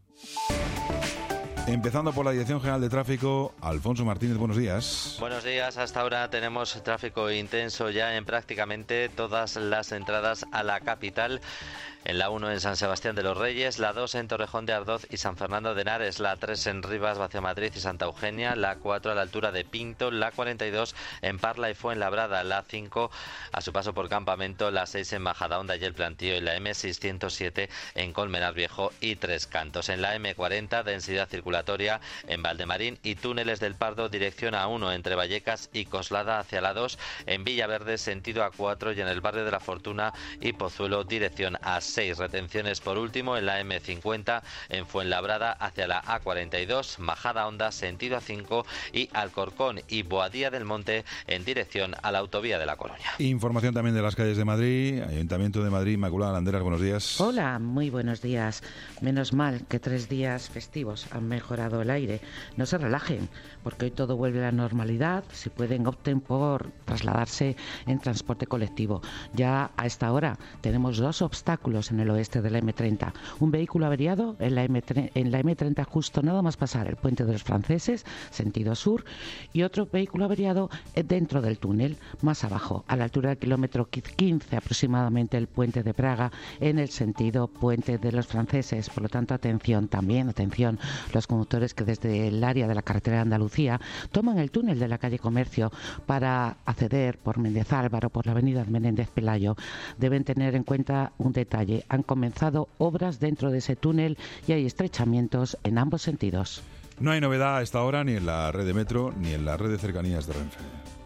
Empezando por la Dirección General de Tráfico, Alfonso Martínez, buenos días. Buenos días, hasta ahora tenemos tráfico intenso ya en prácticamente todas las entradas a la capital. En la uno en San Sebastián de los Reyes, la dos en Torrejón de Ardoz y San Fernando de Henares, la tres en Rivas, hacia Madrid y Santa Eugenia, la cuatro a la altura de Pinto, la cuarenta y dos en Parla y Fuenlabrada, la cinco a su paso por Campamento, la seis en Majadahonda y El Plantío y la eme seiscientos siete en Colmenar Viejo y Tres Cantos. En la eme cuarenta, densidad circulatoria en Valdemarín y Túneles del Pardo, dirección A uno entre Vallecas y Coslada hacia la dos, en Villaverde sentido A cuatro y en el barrio de la Fortuna y Pozuelo, dirección A seis. Retenciones por último en la eme cincuenta en Fuenlabrada hacia la A cuarenta y dos, Majadahonda sentido A cinco y Alcorcón y Boadía del Monte en dirección a la autovía de La Coruña. Información también de las calles de Madrid, Ayuntamiento de Madrid, Inmaculada Landeras, buenos días. Hola, muy buenos días. Menos mal que tres días festivos han mejorado el aire. No se relajen, porque hoy todo vuelve a la normalidad. Si pueden, opten por trasladarse en transporte colectivo. Ya a esta hora tenemos dos obstáculos en el oeste de la eme treinta. Un vehículo averiado en la eme treinta justo nada más pasar el puente de los Franceses, sentido sur, y otro vehículo averiado dentro del túnel, más abajo, a la altura del kilómetro quince aproximadamente, el puente de Praga, en el sentido puente de los Franceses. Por lo tanto, atención también, atención, los conductores que desde el área de la carretera de Andalucía toman el túnel de la calle Comercio para acceder por Méndez Álvaro, por la avenida Menéndez Pelayo, deben tener en cuenta un detalle. Han comenzado obras dentro de ese túnel y hay estrechamientos en ambos sentidos. No hay novedad a esta hora ni en la red de metro ni en la red de cercanías de Renfe.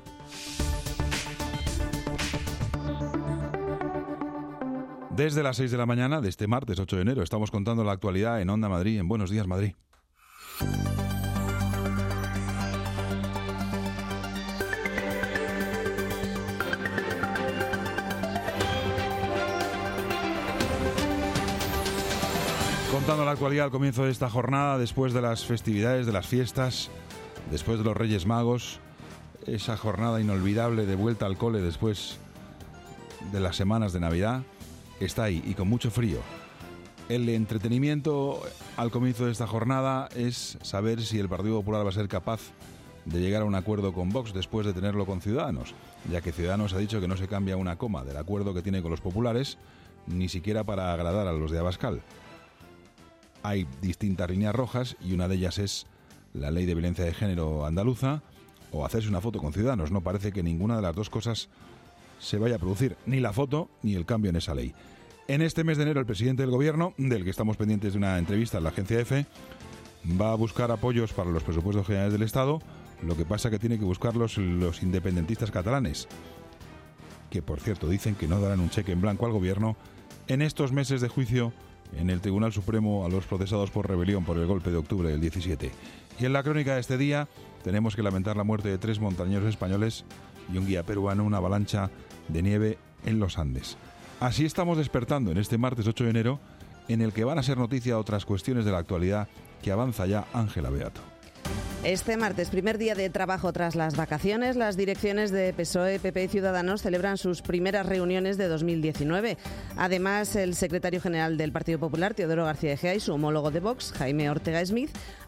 Desde las seis de la mañana de este martes ocho de enero estamos contando la actualidad en Onda Madrid, en Buenos Días Madrid. Contando la actualidad al comienzo de esta jornada, después de las festividades, de las fiestas, después de los Reyes Magos, esa jornada inolvidable de vuelta al cole después de las semanas de Navidad, está ahí y con mucho frío. El entretenimiento al comienzo de esta jornada es saber si el Partido Popular va a ser capaz de llegar a un acuerdo con Vox después de tenerlo con Ciudadanos, ya que Ciudadanos ha dicho que no se cambia una coma del acuerdo que tiene con los populares, ni siquiera para agradar a los de Abascal. Hay distintas líneas rojas y una de ellas es la ley de violencia de género andaluza o hacerse una foto con Ciudadanos. No parece que ninguna de las dos cosas se vaya a producir, ni la foto ni el cambio en esa ley. En este mes de enero el presidente del gobierno, del que estamos pendientes de una entrevista en la agencia EFE, va a buscar apoyos para los presupuestos generales del Estado. Lo que pasa que tiene que buscarlos los independentistas catalanes, que por cierto dicen que no darán un cheque en blanco al gobierno en estos meses de juicio en el Tribunal Supremo a los procesados por rebelión por el golpe de octubre del diecisiete. Y en la crónica de este día tenemos que lamentar la muerte de tres montañeros españoles y un guía peruano, una avalancha de nieve en los Andes. Así estamos despertando en este martes ocho de enero, en el que van a ser noticia otras cuestiones de la actualidad que avanza ya Ángela Beato. Este martes, primer día de trabajo tras las vacaciones, las direcciones de P S O E, P P y Ciudadanos celebran sus primeras reuniones de dos mil diecinueve. Además, el secretario general del Partido Popular, Teodoro García Egea, y su homólogo de Vox, Jaime Ortega Smith,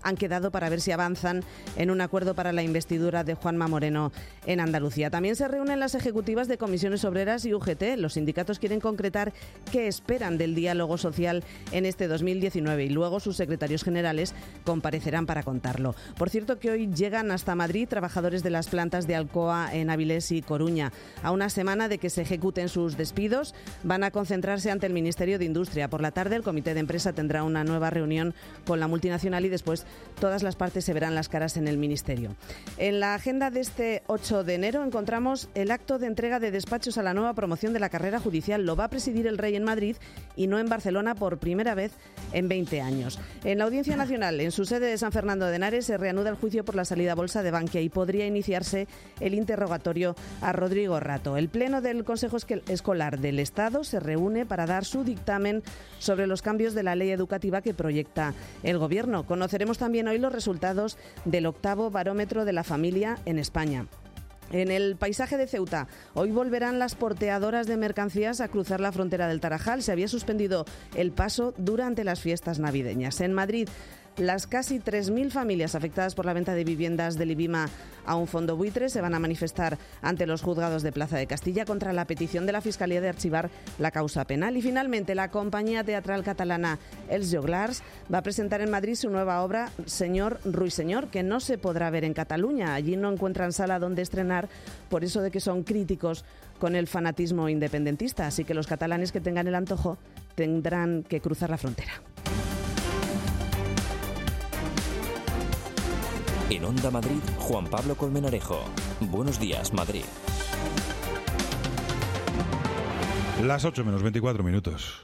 han quedado para ver si avanzan en un acuerdo para la investidura de Juanma Moreno en Andalucía. También se reúnen las ejecutivas de Comisiones Obreras y U G T. Los sindicatos quieren concretar qué esperan del diálogo social en este dos mil diecinueve y luego sus secretarios generales comparecerán para contarlo. Por cierto, que hoy llegan hasta Madrid trabajadores de las plantas de Alcoa en Avilés y Coruña. A una semana de que se ejecuten sus despidos, van a concentrarse ante el Ministerio de Industria. Por la tarde, el comité de empresa tendrá una nueva reunión con la multinacional y después todas las partes se verán las caras en el Ministerio. En la agenda de este ocho de enero encontramos el acto de entrega de despachos a la nueva promoción de la carrera judicial. Lo va a presidir el Rey en Madrid y no en Barcelona por primera vez en veinte años. En la Audiencia Nacional, en su sede de San Fernando de Henares, se reanuda el juicio por la salida a bolsa de Bankia y podría iniciarse el interrogatorio a Rodrigo Rato. El Pleno del Consejo Escolar del Estado se reúne para dar su dictamen sobre los cambios de la ley educativa que proyecta el Gobierno. Conoceremos también hoy los resultados del octavo barómetro de la familia en España. En el paisaje de Ceuta, hoy volverán las porteadoras de mercancías a cruzar la frontera del Tarajal. Se había suspendido el paso durante las fiestas navideñas. En Madrid, las casi tres mil familias afectadas por la venta de viviendas del IBIMA a un fondo buitre se van a manifestar ante los juzgados de Plaza de Castilla contra la petición de la Fiscalía de archivar la causa penal. Y finalmente, la compañía teatral catalana Els Joglars va a presentar en Madrid su nueva obra Señor Ruiseñor, que no se podrá ver en Cataluña. Allí no encuentran sala donde estrenar, por eso de que son críticos con el fanatismo independentista. Así que los catalanes que tengan el antojo tendrán que cruzar la frontera. En Onda Madrid, Juan Pablo Colmenarejo. Buenos días, Madrid. Las ocho menos veinticuatro minutos.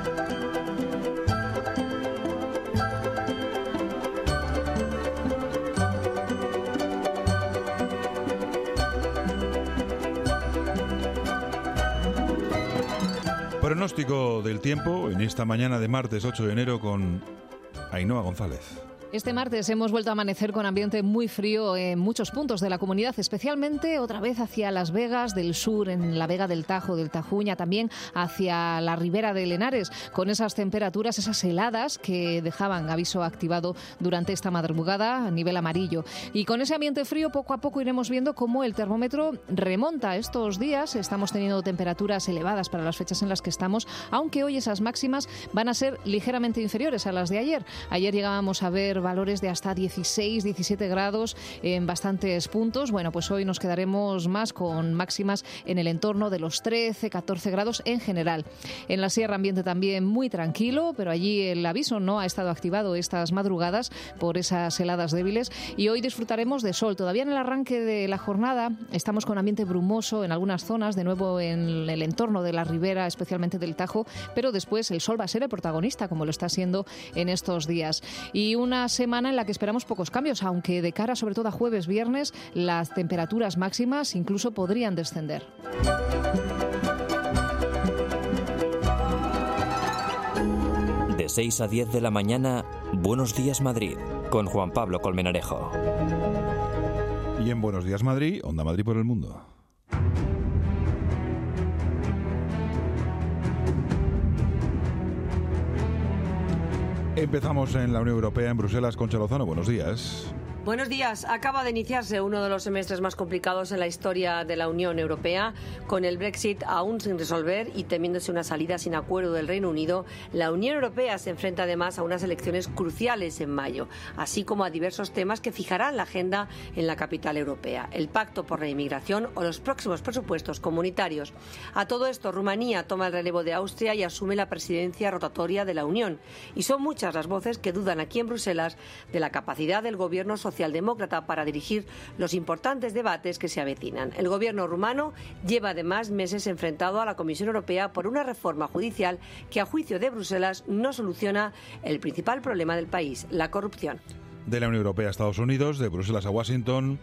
Pronóstico del tiempo en esta mañana de martes ocho de enero con Ainhoa González. Este martes hemos vuelto a amanecer con ambiente muy frío en muchos puntos de la comunidad, especialmente otra vez hacia Las Vegas del Sur, en la Vega del Tajo, del Tajuña, también hacia la Ribera del Henares, con esas temperaturas, esas heladas que dejaban aviso activado durante esta madrugada a nivel amarillo. Y con ese ambiente frío poco a poco iremos viendo cómo el termómetro remonta estos días. Estamos teniendo temperaturas elevadas para las fechas en las que estamos, aunque hoy esas máximas van a ser ligeramente inferiores a las de ayer. Ayer llegábamos a ver valores de hasta dieciséis, diecisiete grados en bastantes puntos. Bueno, pues hoy nos quedaremos más con máximas en el entorno de los trece, catorce grados en general. En la Sierra ambiente también muy tranquilo, pero allí el aviso no ha estado activado estas madrugadas por esas heladas débiles y hoy disfrutaremos de sol. Todavía en el arranque de la jornada estamos con ambiente brumoso en algunas zonas, de nuevo en el entorno de la ribera, especialmente del Tajo, pero después el sol va a ser el protagonista, como lo está siendo en estos días. Y una semana en la que esperamos pocos cambios, aunque de cara sobre todo a jueves, viernes, las temperaturas máximas incluso podrían descender. De seis a diez de la mañana, Buenos días Madrid, con Juan Pablo Colmenarejo. Y en Buenos días Madrid, Onda Madrid por el mundo. Empezamos en la Unión Europea, en Bruselas. Concha Lozano, buenos días. Buenos días. Acaba de iniciarse uno de los semestres más complicados en la historia de la Unión Europea. Con el Brexit aún sin resolver y temiéndose una salida sin acuerdo del Reino Unido, la Unión Europea se enfrenta además a unas elecciones cruciales en mayo, así como a diversos temas que fijarán la agenda en la capital europea, el pacto por la inmigración o los próximos presupuestos comunitarios. A todo esto, Rumanía toma el relevo de Austria y asume la presidencia rotatoria de la Unión. Y son muchas las voces que dudan aquí en Bruselas de la capacidad del gobierno socialdemócrata para dirigir los importantes debates que se avecinan. El gobierno rumano lleva además meses enfrentado a la Comisión Europea por una reforma judicial que, a juicio de Bruselas, no soluciona el principal problema del país, la corrupción. De la Unión Europea a Estados Unidos, de Bruselas a Washington,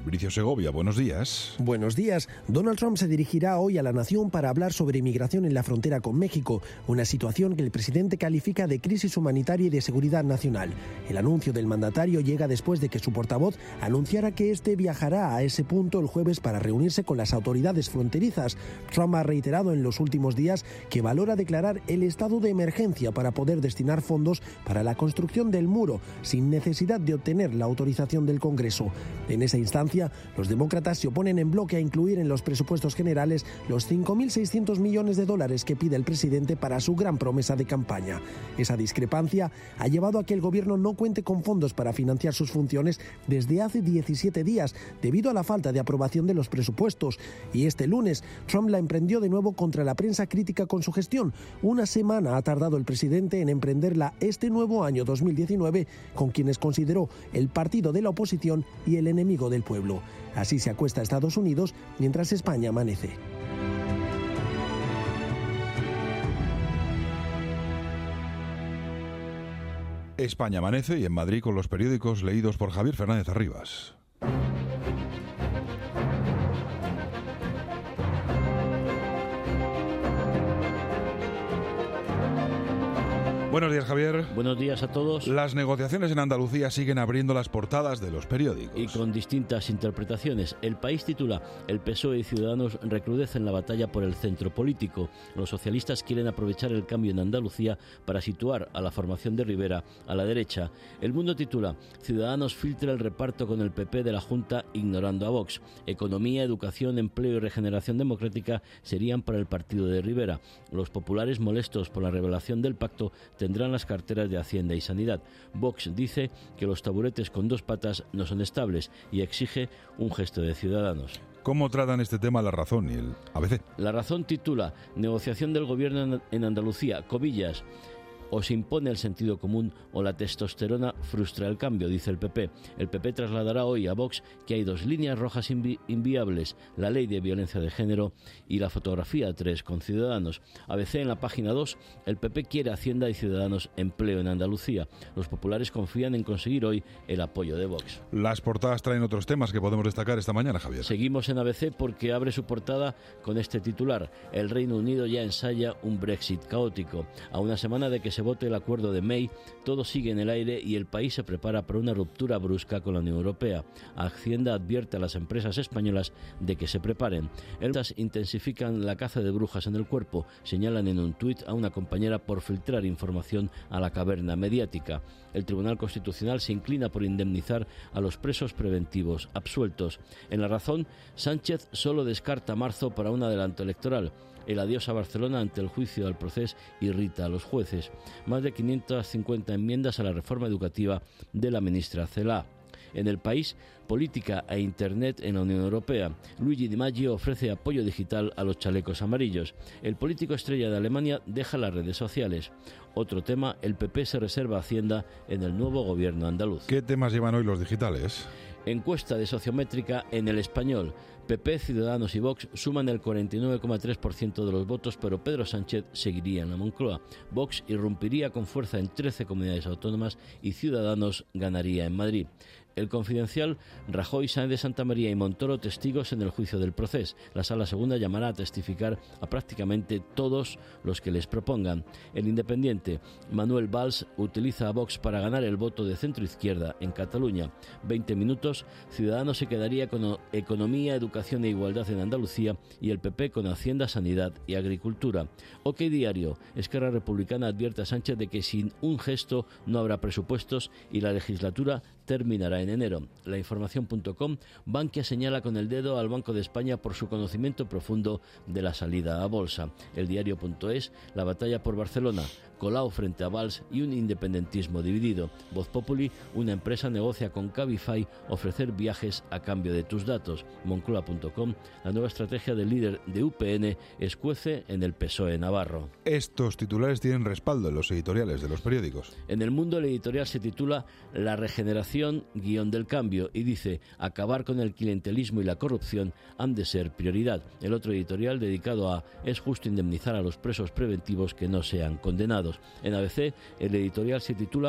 Bricio Segovia, buenos días. Buenos días. Donald Trump se dirigirá hoy a la nación para hablar sobre inmigración en la frontera con México, una situación que el presidente califica de crisis humanitaria y de seguridad nacional. El anuncio del mandatario llega después de que su portavoz anunciara que este viajará a ese punto el jueves para reunirse con las autoridades fronterizas. Trump ha reiterado en los últimos días que valora declarar el estado de emergencia para poder destinar fondos para la construcción del muro, sin necesidad de obtener la autorización del Congreso. En esa instancia, los demócratas se oponen en bloque a incluir en los presupuestos generales los cinco mil seiscientos millones de dólares que pide el presidente para su gran promesa de campaña. Esa discrepancia ha llevado a que el gobierno no cuente con fondos para financiar sus funciones desde hace diecisiete días, debido a la falta de aprobación de los presupuestos. Y este lunes, Trump la emprendió de nuevo contra la prensa crítica con su gestión. Una semana ha tardado el presidente en emprenderla este nuevo año dos mil diecinueve con quienes consideró el partido de la oposición y el enemigo del pueblo. Así se acuesta Estados Unidos mientras España amanece. España amanece y en Madrid con los periódicos leídos por Javier Fernández Arribas. Buenos días, Javier. Buenos días a todos. Las negociaciones en Andalucía siguen abriendo las portadas de los periódicos. Y con distintas interpretaciones. El País titula: El P S O E y Ciudadanos recrudecen la batalla por el centro político. Los socialistas quieren aprovechar el cambio en Andalucía para situar a la formación de Rivera a la derecha. El Mundo titula: Ciudadanos filtra el reparto con el P P de la Junta ignorando a Vox. Economía, educación, empleo y regeneración democrática serían para el partido de Rivera. Los populares, molestos por la revelación del pacto, tendrán las carteras de Hacienda y Sanidad. Vox dice que los taburetes con dos patas no son estables y exige un gesto de Ciudadanos. ¿Cómo tratan este tema La Razón y el A B C? La Razón titula: Negociación del gobierno en Andalucía, comillas. O se impone el sentido común o la testosterona frustra el cambio, dice el P P. El P P trasladará hoy a Vox que hay dos líneas rojas invi- inviables, la ley de violencia de género y la fotografía tres con Ciudadanos. A B C en la página dos, el P P quiere Hacienda y Ciudadanos empleo en Andalucía. Los populares confían en conseguir hoy el apoyo de Vox. Las portadas traen otros temas que podemos destacar esta mañana, Javier. Seguimos en A B C porque abre su portada con este titular: El Reino Unido ya ensaya un Brexit caótico. A una semana de que se vote el acuerdo de May, todo sigue en el aire y el país se prepara para una ruptura brusca con la Unión Europea. Hacienda advierte a las empresas españolas de que se preparen. Ellas intensifican la caza de brujas en el cuerpo, señalan en un tuit a una compañera por filtrar información a la caverna mediática. El Tribunal Constitucional se inclina por indemnizar a los presos preventivos absueltos. En La Razón, Sánchez solo descarta marzo para un adelanto electoral. El adiós a Barcelona ante el juicio al proceso irrita a los jueces. Más de quinientas cincuenta enmiendas a la reforma educativa de la ministra Celaá. En El País, política e Internet en la Unión Europea. Luigi Di Maggio ofrece apoyo digital a los chalecos amarillos. El político estrella de Alemania deja las redes sociales. Otro tema: el P P se reserva Hacienda en el nuevo gobierno andaluz. ¿Qué temas llevan hoy los digitales? Encuesta de Sociométrica en El Español. P P, Ciudadanos y Vox suman el cuarenta y nueve coma tres por ciento de los votos, pero Pedro Sánchez seguiría en la Moncloa. Vox irrumpiría con fuerza en trece comunidades autónomas y Ciudadanos ganaría en Madrid. El Confidencial: Rajoy, Sáenz de Santa María y Montoro testigos en el juicio del Procés. La Sala Segunda llamará a testificar a prácticamente todos los que les propongan. El Independiente: Manuel Valls utiliza a Vox para ganar el voto de centro-izquierda en Cataluña. veinte minutos: Ciudadanos se quedaría con economía, educación e igualdad en Andalucía y el P P con Hacienda, Sanidad y Agricultura. OK Diario: Esquerra Republicana advierte a Sánchez de que sin un gesto no habrá presupuestos y la legislatura terminará en enero. La información punto com: Bankia señala con el dedo al Banco de España por su conocimiento profundo de la salida a bolsa. El diario punto es: La batalla por Barcelona. Colau frente a Valls y un independentismo dividido. Voz Populi: Una empresa negocia con Cabify ofrecer viajes a cambio de tus datos. Moncloa punto com: La nueva estrategia del líder de U P N escuece en el P S O E navarro. Estos titulares tienen respaldo en los editoriales de los periódicos. En El Mundo, el editorial se titula La regeneración, guión del cambio, y dice: acabar con el clientelismo y la corrupción han de ser prioridad. El otro editorial, dedicado a es justo indemnizar a los presos preventivos que no sean condenados. En A B C, el editorial se titula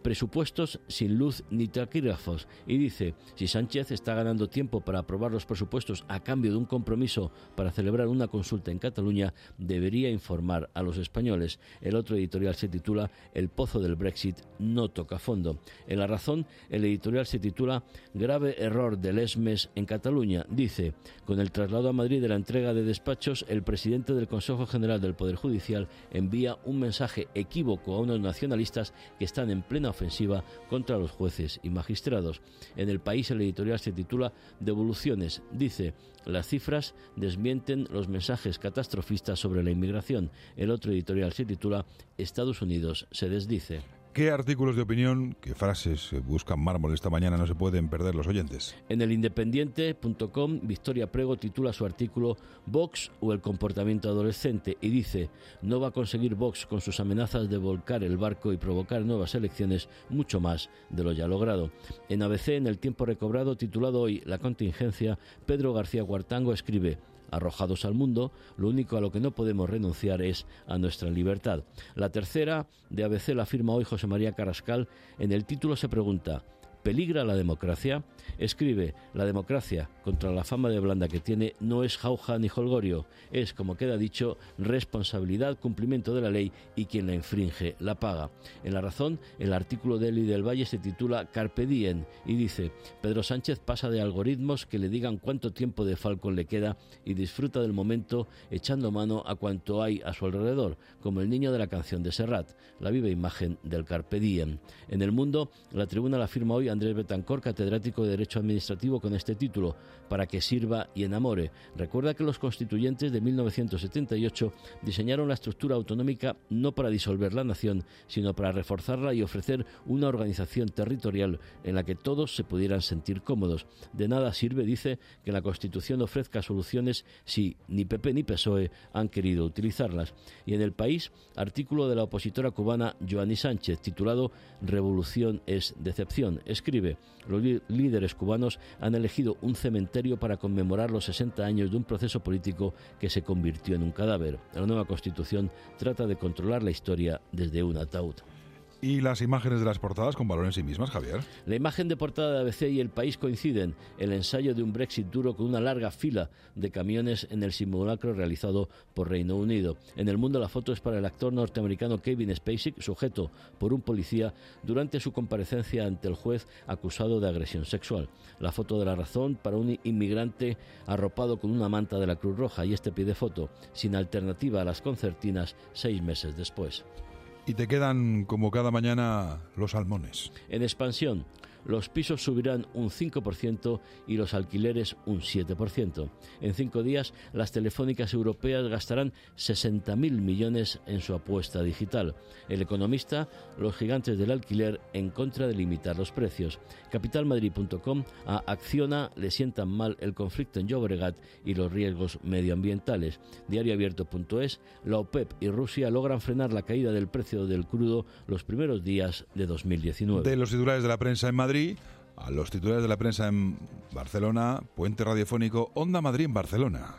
presupuestos sin luz ni taquígrafos, y dice, si Sánchez está ganando tiempo para aprobar los presupuestos a cambio de un compromiso para celebrar una consulta en Cataluña, debería informar a los españoles. El otro editorial se titula El pozo del Brexit no toca fondo. En La Razón, el editorial se titula Grave error del E S M E S en Cataluña. Dice, con el traslado a Madrid de la entrega de despachos, el presidente del Consejo General del Poder Judicial envía un mensaje equívoco a unos nacionalistas que están en plena ofensiva contra los jueces y magistrados. En El País, el editorial se titula Devoluciones. Dice, las cifras desmienten los mensajes catastrofistas sobre la inmigración. El otro editorial se titula Estados Unidos se desdice. ¿Qué artículos de opinión, qué frases buscan mármol esta mañana no se pueden perder los oyentes? En el independiente punto com, Victoria Prego titula su artículo Vox o el comportamiento adolescente y dice, no va a conseguir Vox con sus amenazas de volcar el barco y provocar nuevas elecciones mucho más de lo ya logrado. En A B C, en el tiempo recobrado, titulado hoy La contingencia, Pedro García Cuartango escribe, arrojados al mundo, lo único a lo que no podemos renunciar es a nuestra libertad. La tercera de A B C la firma hoy José María Carrascal. En el título se pregunta, ¿peligra la democracia? Escribe, la democracia, contra la fama de blanda que tiene, no es jauja ni holgorio, es, como queda dicho, responsabilidad, cumplimiento de la ley y quien la infringe la paga. En La Razón, el artículo de Eli del Valle se titula Carpe Diem y dice, Pedro Sánchez pasa de algoritmos que le digan cuánto tiempo de Falcon le queda y disfruta del momento echando mano a cuanto hay a su alrededor, como el niño de la canción de Serrat, la viva imagen del Carpe Diem. En El Mundo, la Tribuna la firma hoy Andrés Betancor, catedrático de Derecho Administrativo, con este título, para que sirva y enamore. Recuerda que los constituyentes de mil novecientos setenta y ocho diseñaron la estructura autonómica no para disolver la nación, sino para reforzarla y ofrecer una organización territorial en la que todos se pudieran sentir cómodos. De nada sirve, dice, que la Constitución ofrezca soluciones si ni P P ni P S O E han querido utilizarlas. Y en El País, artículo de la opositora cubana Joanny Sánchez, titulado Revolución es decepción. Escribe, los líderes cubanos han elegido un cementerio para conmemorar los sesenta años de un proceso político que se convirtió en un cadáver. La nueva Constitución trata de controlar la historia desde un ataúd. ¿Y las imágenes de las portadas con valor en sí mismas, Javier? La imagen de portada de A B C y El País coinciden. El ensayo de un Brexit duro con una larga fila de camiones en el simulacro realizado por Reino Unido. En El Mundo, la foto es para el actor norteamericano Kevin Spacey, sujeto por un policía durante su comparecencia ante el juez acusado de agresión sexual. La foto de La Razón para un inmigrante arropado con una manta de la Cruz Roja y este pie de foto, sin alternativa a las concertinas seis meses después. Y te quedan, como cada mañana, los salmones. En Expansión, los pisos subirán un cinco por ciento y los alquileres un siete por ciento. En cinco días, las telefónicas europeas gastarán sesenta mil millones en su apuesta digital. El Economista, los gigantes del alquiler en contra de limitar los precios. capital madrid punto com, a Acciona le sientan mal el conflicto en Llobregat y los riesgos medioambientales. diario abierto punto es, la OPEP y Rusia logran frenar la caída del precio del crudo los primeros días de dos mil diecinueve. De los titulares de la prensa en Madrid a los titulares de la prensa en Barcelona, puente radiofónico Onda Madrid en Barcelona.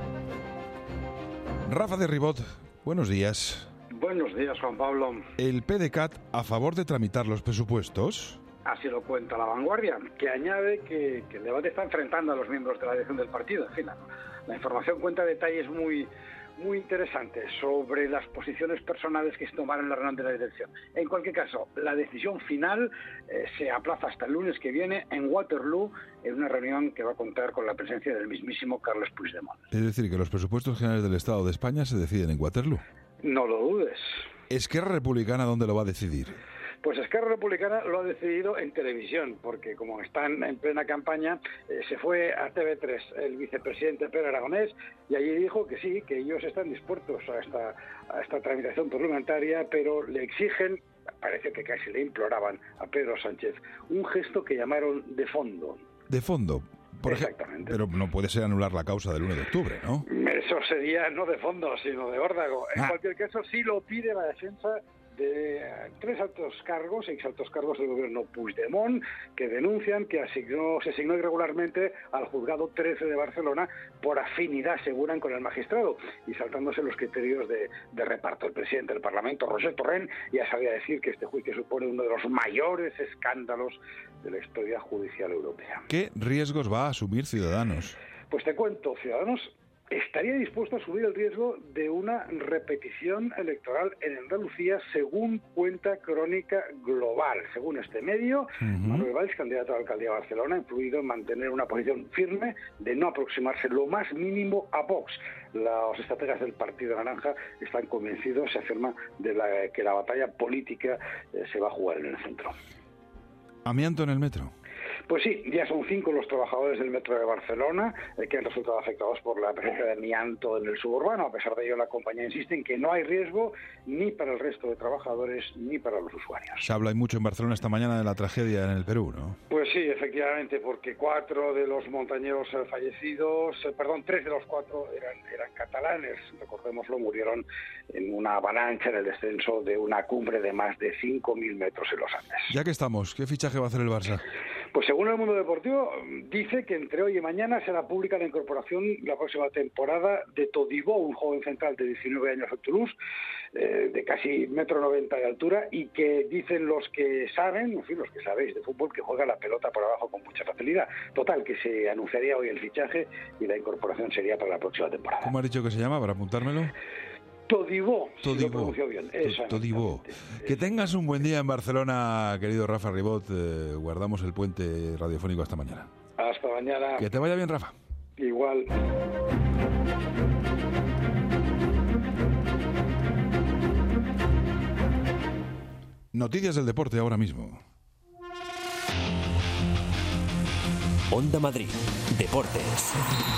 Rafa de Ribot, buenos días. Buenos días, Juan Pablo. ¿El P D C A T a favor de tramitar los presupuestos? Así lo cuenta La Vanguardia, que añade que, que el debate está enfrentando a los miembros de la dirección del partido. En fin, la, la información cuenta detalles muy... muy interesante sobre las posiciones personales que se tomaron en la reunión de la dirección. En cualquier caso, la decisión final eh, se aplaza hasta el lunes que viene en Waterloo, en una reunión que va a contar con la presencia del mismísimo Carles Puigdemont. Es decir, que los presupuestos generales del Estado de España se deciden en Waterloo. No lo dudes. ¿Esquerra Republicana dónde lo va a decidir? Pues Esquerra Republicana lo ha decidido en televisión, porque como están en plena campaña, eh, se fue a T V tres el vicepresidente Pere Aragonés y allí dijo que sí, que ellos están dispuestos a esta, a esta tramitación parlamentaria, pero le exigen, parece que casi le imploraban a Pedro Sánchez, un gesto que llamaron de fondo. ¿De fondo? Por Exactamente. Ejemplo, pero no puede ser anular la causa del uno de octubre, ¿no? Eso sería no de fondo, sino de órdago. En ah. cualquier caso, sí lo pide la defensa de tres altos cargos, ex altos cargos del gobierno Puigdemont, que denuncian que asignó, se asignó irregularmente al juzgado trece de Barcelona por afinidad, aseguran, con el magistrado, y saltándose los criterios de, de reparto. El presidente del Parlamento, Roger Torrent, ya sabía decir que este juicio supone uno de los mayores escándalos de la historia judicial europea. ¿Qué riesgos va a asumir Ciudadanos? Pues te cuento, Ciudadanos estaría dispuesto a asumir el riesgo de una repetición electoral en Andalucía, según cuenta Crónica Global. Según este medio, uh-huh. Manuel Valls, candidato a la alcaldía de Barcelona, ha influido en mantener una posición firme de no aproximarse lo más mínimo a Vox. Los estrategas del Partido Naranja están convencidos, se afirma, de la, que la batalla política eh, se va a jugar en el centro. ¿Amianto en el metro? Pues sí, ya son cinco los trabajadores del Metro de Barcelona eh, que han resultado afectados por la presencia de amianto en el suburbano. A pesar de ello, la compañía insiste en que no hay riesgo ni para el resto de trabajadores ni para los usuarios. Se habla mucho en Barcelona esta mañana de la tragedia en el Perú, ¿no? Pues sí, efectivamente, porque cuatro de los montañeros fallecidos, eh, perdón, tres de los cuatro eran, eran catalanes, recordémoslo, murieron en una avalancha en el descenso de una cumbre de más de cinco mil metros en los Andes. Ya que estamos, ¿qué fichaje va a hacer el Barça? Pues según el Mundo Deportivo, dice que entre hoy y mañana será pública la incorporación la próxima temporada de Todibo, un joven central de diecinueve años de Toulouse, eh, de casi metro noventa de altura, y que dicen los que saben, en fin, los que sabéis de fútbol, que juega la pelota por abajo con mucha facilidad. Total, que se anunciaría hoy el fichaje y la incorporación sería para la próxima temporada. ¿Cómo has dicho que se llama, para apuntármelo? Todibo, Todibo. Si lo pronuncio bien. Todibo. Que tengas un buen día en Barcelona, querido Rafa Ribot. Eh, guardamos el puente radiofónico hasta mañana. Hasta mañana. Que te vaya bien, Rafa. Igual. Noticias del deporte ahora mismo. Onda Madrid, Deportes.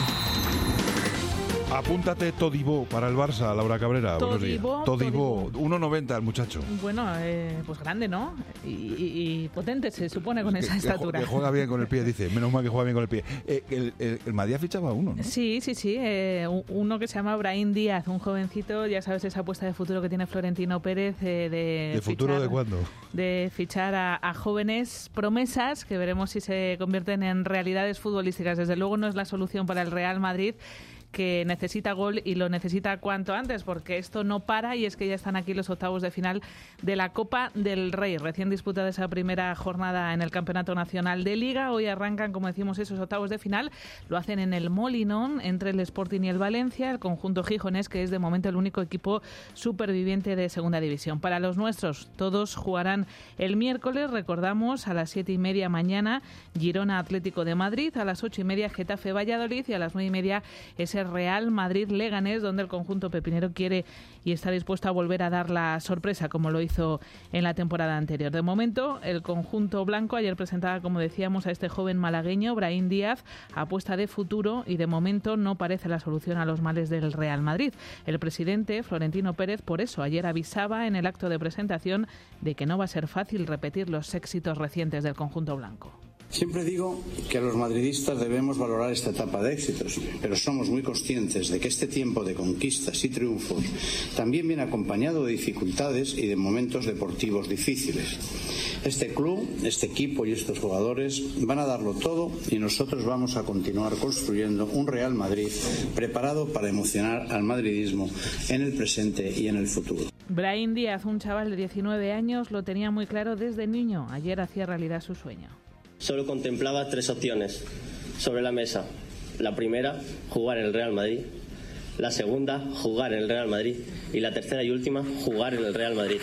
Apúntate Todibo para el Barça, Laura Cabrera. Todibo, Todibo, uno noventa el muchacho. Bueno, eh, pues grande, ¿no? Y, y, y potente, se supone, con que, esa estatura. Que juega bien con el pie, dice. Menos mal que juega bien con el pie. Eh, el, el, el Madrid fichaba uno, ¿no? Sí, sí, sí. Eh, uno que se llama Brahim Díaz, un jovencito, ya sabes, esa apuesta de futuro que tiene Florentino Pérez. Eh, de ¿De futuro fichar, de cuándo? De fichar a, a jóvenes promesas que veremos si se convierten en realidades futbolísticas. Desde luego no es la solución para el Real Madrid, que necesita gol y lo necesita cuanto antes, porque esto no para, y es que ya están aquí los octavos de final de la Copa del Rey. Recién disputada esa primera jornada en el Campeonato Nacional de Liga. Hoy arrancan, como decimos, esos octavos de final. Lo hacen en el Molinón, entre el Sporting y el Valencia, el conjunto gijonés, que es de momento el único equipo superviviente de Segunda División. Para los nuestros, todos jugarán el miércoles, recordamos, a las siete y media mañana, Girona Atlético de Madrid, a las ocho y media Getafe Valladolid, y a las nueve y media ese Real Madrid-Leganés, donde el conjunto pepinero quiere y está dispuesto a volver a dar la sorpresa, como lo hizo en la temporada anterior. De momento, el conjunto blanco ayer presentaba, como decíamos, a este joven malagueño, Brahim Díaz, apuesta de futuro, y de momento no parece la solución a los males del Real Madrid. El presidente, Florentino Pérez, por eso ayer avisaba en el acto de presentación de que no va a ser fácil repetir los éxitos recientes del conjunto blanco. Siempre digo que los madridistas debemos valorar esta etapa de éxitos, pero somos muy conscientes de que este tiempo de conquistas y triunfos también viene acompañado de dificultades y de momentos deportivos difíciles. Este club, este equipo y estos jugadores van a darlo todo, y nosotros vamos a continuar construyendo un Real Madrid preparado para emocionar al madridismo en el presente y en el futuro. Brahim Díaz, un chaval de diecinueve años, lo tenía muy claro desde niño. Ayer hacía realidad su sueño. Solo contemplaba tres opciones sobre la mesa. La primera, jugar en el Real Madrid. La segunda, jugar en el Real Madrid. Y la tercera y última, jugar en el Real Madrid.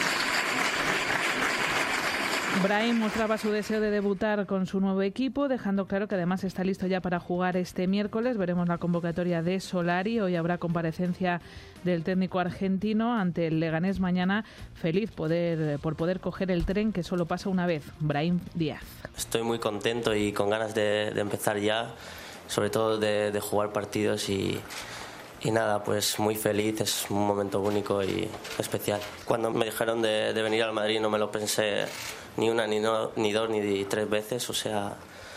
Brahim mostraba su deseo de debutar con su nuevo equipo, dejando claro que además está listo ya para jugar este miércoles. Veremos la convocatoria de Solari. Hoy habrá comparecencia del técnico argentino ante el Leganés mañana. Feliz poder por poder coger el tren que solo pasa una vez. Brahim Díaz. Estoy muy contento y con ganas de, de empezar ya, sobre todo de, de jugar partidos y... Y nada, pues muy feliz, es un momento único y especial. Cuando me dijeron de, de venir al Madrid no me lo pensé ni una, ni, no, ni dos, ni tres veces, o sea,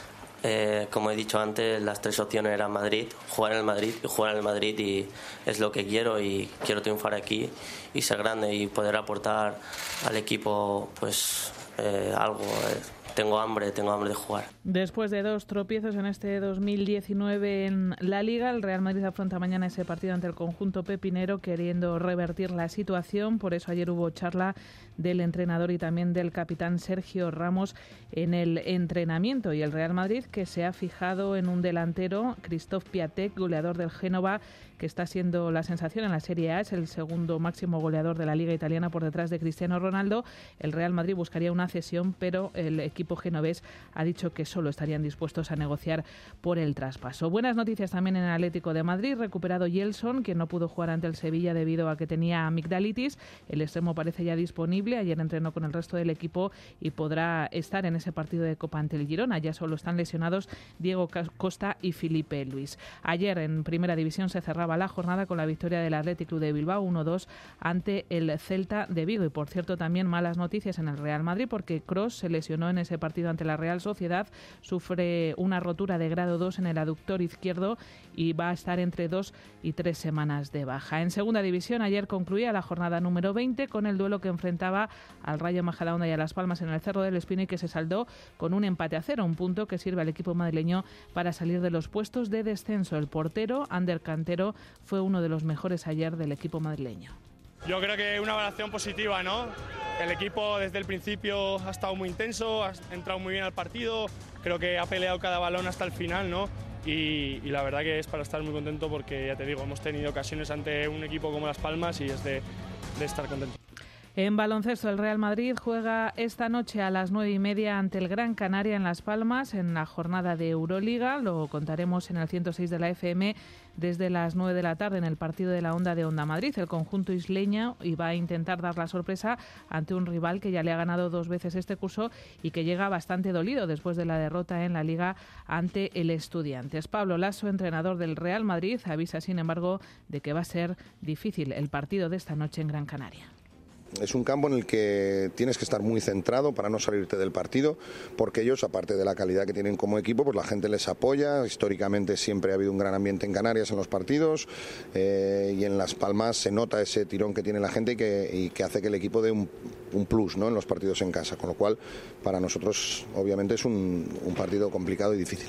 Eh, como he dicho antes, las tres opciones eran Madrid, jugar en el Madrid y jugar en el Madrid, y es lo que quiero, y quiero triunfar aquí y ser grande y poder aportar al equipo pues eh, algo. Eh. Tengo hambre, tengo hambre de jugar. Después de dos tropiezos en este dos mil diecinueve en la Liga, el Real Madrid afronta mañana ese partido ante el conjunto pepinero queriendo revertir la situación. Por eso ayer hubo charla del entrenador y también del capitán Sergio Ramos en el entrenamiento. Y el Real Madrid, que se ha fijado en un delantero, Christophe Piatek, goleador del Génova, que está siendo la sensación en la Serie A, es el segundo máximo goleador de la Liga italiana por detrás de Cristiano Ronaldo. El Real Madrid buscaría una cesión, pero el equipo genovés ha dicho que solo estarían dispuestos a negociar por el traspaso. Buenas noticias también en el Atlético de Madrid, recuperado Gelson, quien no pudo jugar ante el Sevilla debido a que tenía amigdalitis. El extremo parece ya disponible, ayer entrenó con el resto del equipo y podrá estar en ese partido de Copa ante el Girona. Ya solo están lesionados Diego Costa y Filipe Luis. Ayer en Primera División se cerraba la jornada con la victoria del Athletic Club de Bilbao uno dos ante el Celta de Vigo. Y por cierto, también malas noticias en el Real Madrid, porque Kroos se lesionó en ese partido ante la Real Sociedad, sufre una rotura de grado dos en el aductor izquierdo y va a estar entre dos y tres semanas de baja. En Segunda División ayer concluía la jornada número veinte con el duelo que enfrentaba al Rayo Majadahonda y a Las Palmas en el Cerro del Espino, y que se saldó con un empate a cero, un punto que sirve al equipo madrileño para salir de los puestos de descenso. El portero, Ander Cantero, fue uno de los mejores ayer del equipo madrileño. Yo creo que una evaluación positiva, ¿no? El equipo desde el principio ha estado muy intenso, ha entrado muy bien al partido, creo que ha peleado cada balón hasta el final, ¿no? Y, y la verdad que es para estar muy contento, porque ya te digo, hemos tenido ocasiones ante un equipo como Las Palmas y es de, de estar contento. En baloncesto, el Real Madrid juega esta noche a las nueve y media ante el Gran Canaria en Las Palmas en la jornada de Euroliga. Lo contaremos en el ciento seis de la F M desde las nueve de la tarde en el partido de la Onda de Onda Madrid. El conjunto isleño iba a intentar dar la sorpresa ante un rival que ya le ha ganado dos veces este curso y que llega bastante dolido después de la derrota en la Liga ante el Estudiantes. Pablo Lasso, entrenador del Real Madrid, avisa sin embargo de que va a ser difícil el partido de esta noche en Gran Canaria. Es un campo en el que tienes que estar muy centrado para no salirte del partido, porque ellos, aparte de la calidad que tienen como equipo, pues la gente les apoya. Históricamente siempre ha habido un gran ambiente en Canarias en los partidos, eh, y en Las Palmas se nota ese tirón que tiene la gente y que, y que hace que el equipo dé un, un plus, ¿no?, en los partidos en casa, con lo cual para nosotros obviamente es un, un partido complicado y difícil.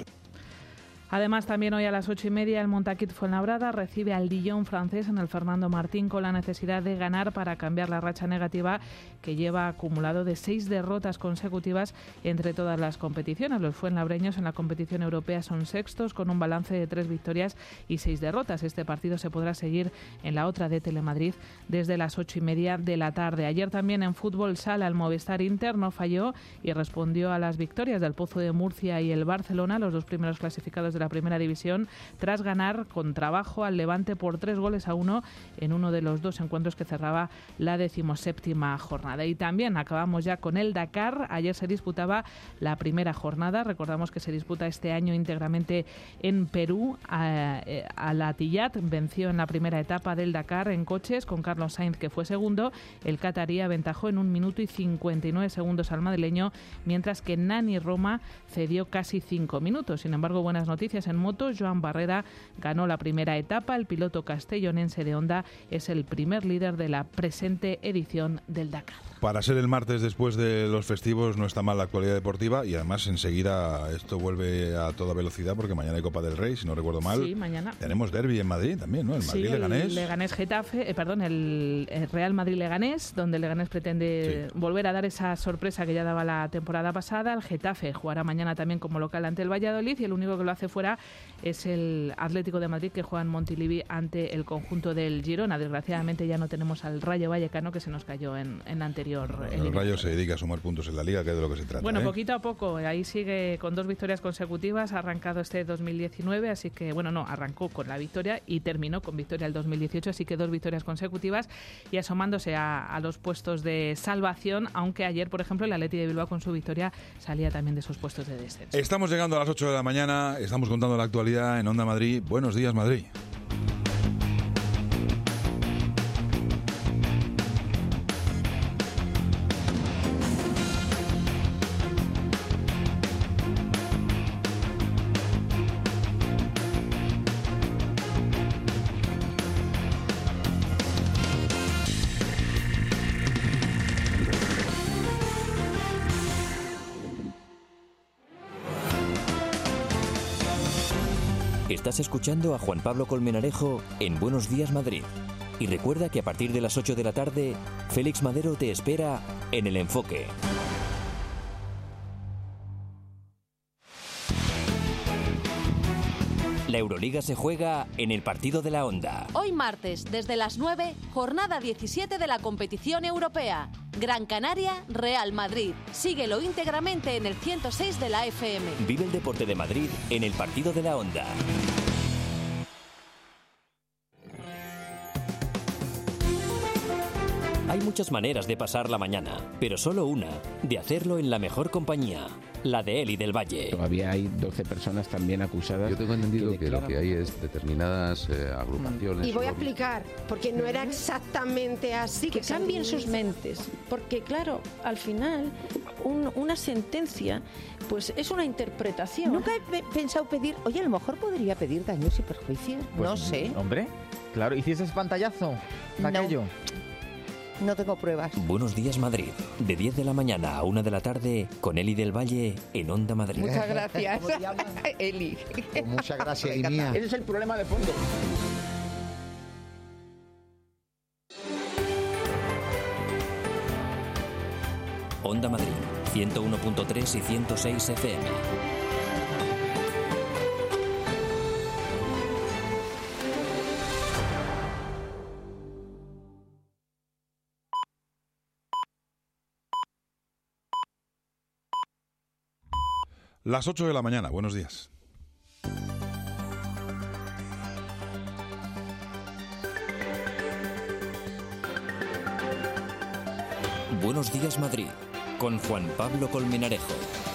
Además, también hoy a las ocho y media el Montaquit Fuenlabrada recibe al Dijon francés en el Fernando Martín, con la necesidad de ganar para cambiar la racha negativa que lleva acumulado de seis derrotas consecutivas entre todas las competiciones. Los fuenlabreños en la competición europea son sextos con un balance de tres victorias y seis derrotas. Este partido se podrá seguir en la otra de Telemadrid desde las ocho y media de la tarde. Ayer también en fútbol sala el Movistar Inter no falló y respondió a las victorias del Pozo de Murcia y el Barcelona, los dos primeros clasificados de la Primera División, tras ganar con trabajo al Levante por tres goles a uno en uno de los dos encuentros que cerraba la decimoséptima jornada. Y también acabamos ya con el Dakar. Ayer se disputaba la primera jornada. Recordamos que se disputa este año íntegramente en Perú. A, a la Tillat venció en la primera etapa del Dakar en coches con Carlos Sainz, que fue segundo. El catarí aventajó en un minuto y cincuenta y nueve segundos al madrileño, mientras que Nani Roma cedió casi cinco minutos. Sin embargo, buenas noticias en motos. Joan Barreda ganó la primera etapa. El piloto castellonense de Honda es el primer líder de la presente edición del Dakar. Para ser el martes después de los festivos no está mal la actualidad deportiva, y además enseguida esto vuelve a toda velocidad porque mañana hay Copa del Rey, si no recuerdo mal. Sí, mañana. Tenemos derbi en Madrid también, ¿no? El Sí, Madrid-Leganés. el Leganés Getafe, eh, perdón, el, el Real Madrid-Leganés, donde el Leganés pretende sí. volver a dar esa sorpresa que ya daba la temporada pasada. El Getafe jugará mañana también como local ante el Valladolid, y el único que lo hace fuera es el Atlético de Madrid, que juega en Montilivi ante el conjunto del Girona. Desgraciadamente ya no tenemos al Rayo Vallecano, que se nos cayó en, en la anterior. El Rayo se dedica a sumar puntos en la Liga, que es de lo que se trata. Bueno, ¿eh? poquito a poco. Ahí sigue con dos victorias consecutivas. Ha arrancado este dos mil diecinueve, así que, bueno, no, arrancó con la victoria y terminó con victoria el dos mil dieciocho, así que dos victorias consecutivas y asomándose a, a los puestos de salvación, aunque ayer, por ejemplo, el Athletic de Bilbao con su victoria salía también de esos puestos de descenso. Estamos llegando a las ocho de la mañana, estamos contando la actualidad en Onda Madrid. Buenos días, Madrid. Estás escuchando a Juan Pablo Colmenarejo en Buenos Días Madrid. Y recuerda que a partir de las ocho de la tarde, Félix Madero te espera en El Enfoque. La Euroliga se juega en el partido de la Onda. Hoy martes, desde las nueve, jornada diecisiete de la competición europea. Gran Canaria, Real Madrid. Síguelo íntegramente en el ciento seis de la F M. Vive el deporte de Madrid en el partido de la Onda. Hay muchas maneras de pasar la mañana, pero solo una, de hacerlo en la mejor compañía, la de Eli del Valle. Todavía hay doce personas también acusadas. Yo tengo entendido que, que lo que hay es determinadas eh, agrupaciones. Y voy a explicar, porque no era exactamente así. Que cambien sus mentes, porque claro, al final un, una sentencia pues es una interpretación. Nunca he pe- pensado pedir, oye, a lo mejor podría pedir daños y perjuicios, Pues, no sé. Hombre, claro, ¿hiciste ese pantallazo de No. aquello? No tengo pruebas. Buenos días Madrid, de diez de la mañana a una de la tarde, con Eli del Valle en Onda Madrid. Muchas gracias, Eli. Pues muchas gracias, Eli mía. Ese es el problema de fondo. Onda Madrid, ciento uno punto tres y ciento seis F M. Las ocho de la mañana, buenos días. Buenos días Madrid, con Juan Pablo Colmenarejo.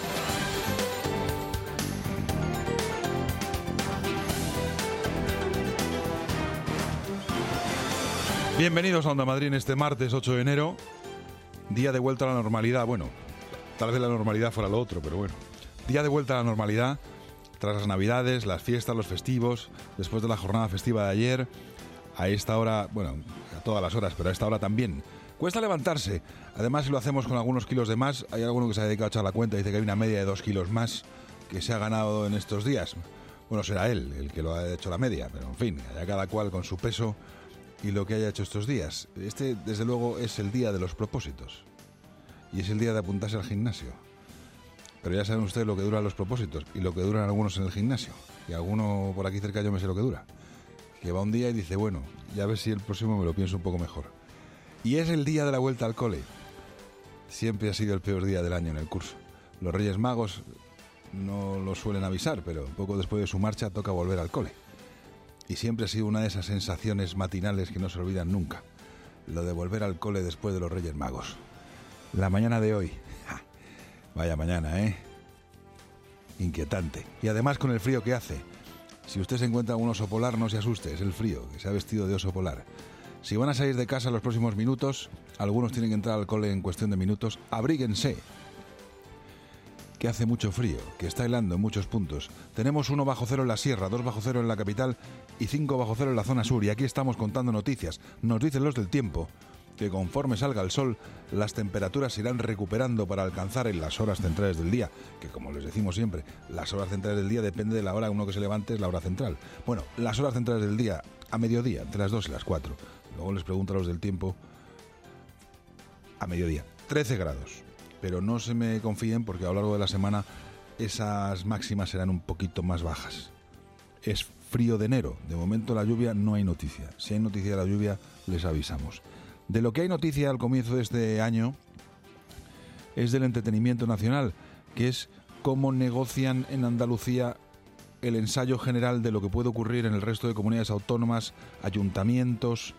Bienvenidos a Onda Madrid en este martes ocho de enero, día de vuelta a la normalidad. Bueno, tal vez la normalidad fuera lo otro, pero bueno. Día de vuelta a la normalidad, tras las navidades, las fiestas, los festivos, después de la jornada festiva de ayer, a esta hora, bueno, a todas las horas, pero a esta hora también. Cuesta levantarse, además si lo hacemos con algunos kilos de más, hay alguno que se ha dedicado a echar la cuenta, dice que hay una media de dos kilos más que se ha ganado en estos días. Bueno, será él el que lo ha hecho la media, pero en fin, allá cada cual con su peso y lo que haya hecho estos días. Este, desde luego, es el día de los propósitos y es el día de apuntarse al gimnasio. Pero ya saben ustedes lo que duran los propósitos y lo que duran algunos en el gimnasio. Y alguno por aquí cerca yo me sé lo que dura. Que va un día y dice, bueno, ya ves si el próximo me lo pienso un poco mejor. Y es el día de la vuelta al cole. Siempre ha sido el peor día del año en el curso. Los Reyes Magos no lo suelen avisar, pero poco después de su marcha toca volver al cole. Y siempre ha sido una de esas sensaciones matinales que no se olvidan nunca. Lo de volver al cole después de los Reyes Magos. La mañana de hoy... Vaya mañana, ¿eh? Inquietante. Y además con el frío que hace. Si usted se encuentra un oso polar, no se asuste, es el frío, que se ha vestido de oso polar. Si van a salir de casa en los próximos minutos, algunos tienen que entrar al cole en cuestión de minutos, abríguense. Que hace mucho frío, que está helando en muchos puntos. Tenemos uno bajo cero en la sierra, dos bajo cero en la capital y cinco bajo cero en la zona sur. Y aquí estamos contando noticias. Nos dicen los del tiempo que conforme salga el sol, las temperaturas se irán recuperando para alcanzar en las horas centrales del día, que como les decimos siempre, las horas centrales del día depende de la hora uno que se levante, es la hora central. Bueno, las horas centrales del día, a mediodía, entre las dos y las cuatro. Luego les pregunto a los del tiempo, a mediodía, trece grados. Pero no se me confíen porque a lo largo de la semana esas máximas serán un poquito más bajas. Es frío de enero, de momento la lluvia no hay noticia. Si hay noticia de la lluvia, les avisamos. De lo que hay noticia al comienzo de este año es del entretenimiento nacional, que es cómo negocian en Andalucía el ensayo general de lo que puede ocurrir en el resto de comunidades autónomas, ayuntamientos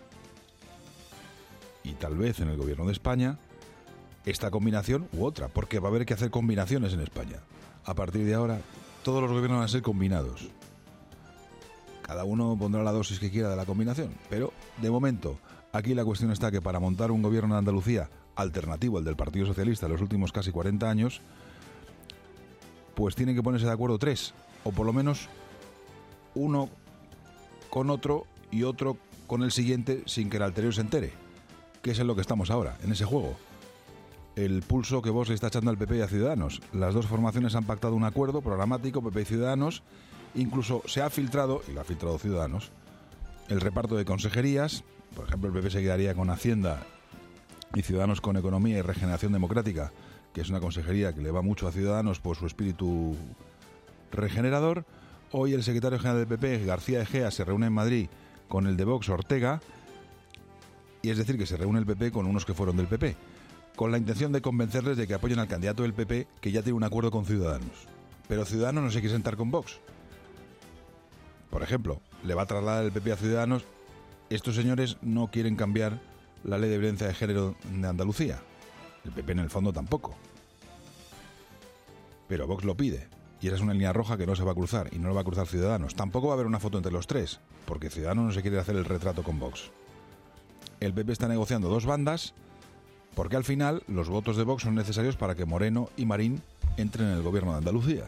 y tal vez en el gobierno de España, esta combinación u otra, porque va a haber que hacer combinaciones en España. A partir de ahora, todos los gobiernos van a ser combinados. Cada uno pondrá la dosis que quiera de la combinación, pero de momento... Aquí la cuestión está que para montar un gobierno en Andalucía alternativo al del Partido Socialista en los últimos casi cuarenta años, pues tienen que ponerse de acuerdo tres, o por lo menos uno con otro y otro con el siguiente sin que el anterior se entere, que es en lo que estamos ahora, en ese juego. El pulso que Vox le está echando al P P y a Ciudadanos. Las dos formaciones han pactado un acuerdo programático, P P y Ciudadanos, Incluso se ha filtrado, y lo ha filtrado Ciudadanos, el reparto de consejerías. Por ejemplo, el P P se quedaría con Hacienda y Ciudadanos con Economía y Regeneración Democrática, que es una consejería que le va mucho a Ciudadanos por su espíritu regenerador. Hoy el secretario general del P P, García Egea, se reúne en Madrid con el de Vox, Ortega, y es decir, que se reúne el P P con unos que fueron del P P, con la intención de convencerles de que apoyen al candidato del P P, que ya tiene un acuerdo con Ciudadanos. Pero Ciudadanos no se quiere sentar con Vox. Por ejemplo, le va a trasladar el P P a Ciudadanos: estos señores no quieren cambiar la ley de violencia de género de Andalucía. El P P en el fondo tampoco. Pero Vox lo pide. Y esa es una línea roja que no se va a cruzar, y no lo va a cruzar Ciudadanos. Tampoco va a haber una foto entre los tres, porque Ciudadanos no se quiere hacer el retrato con Vox. El P P está negociando dos bandas, porque al final los votos de Vox son necesarios para que Moreno y Marín entren en el gobierno de Andalucía.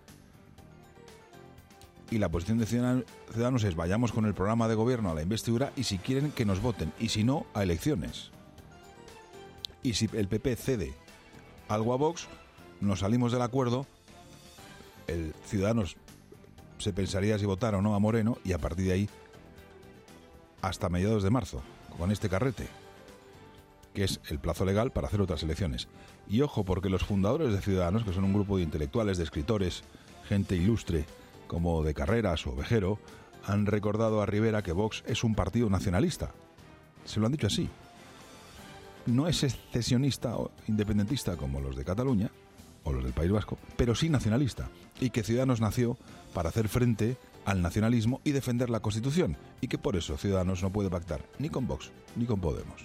Y la posición de Ciudadanos es: vayamos con el programa de gobierno a la investidura, y si quieren que nos voten, y si no, a elecciones. Y si el P P cede algo a Vox, nos salimos del acuerdo. El Ciudadanos se pensaría si votar o no a Moreno, y a partir de ahí hasta mediados de marzo, con este carrete, que es el plazo legal para hacer otras elecciones. Y ojo, porque los fundadores de Ciudadanos, que son un grupo de intelectuales, de escritores, gente ilustre, como de Carreras o Vejero, han recordado a Rivera que Vox es un partido nacionalista. Se lo han dicho así. No es secesionista o independentista como los de Cataluña o los del País Vasco, pero sí nacionalista, y que Ciudadanos nació para hacer frente al nacionalismo y defender la Constitución, y que por eso Ciudadanos no puede pactar ni con Vox ni con Podemos.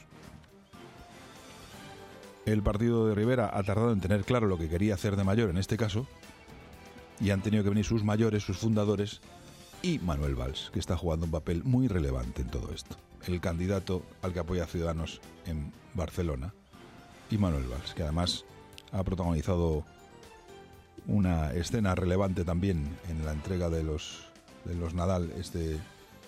El partido de Rivera ha tardado en tener claro lo que quería hacer de mayor en este caso, y han tenido que venir sus mayores, sus fundadores, y Manuel Valls, que está jugando un papel muy relevante en todo esto. El candidato al que apoya a Ciudadanos en Barcelona, y Manuel Valls, que además ha protagonizado una escena relevante también en la entrega de los, de los Nadal este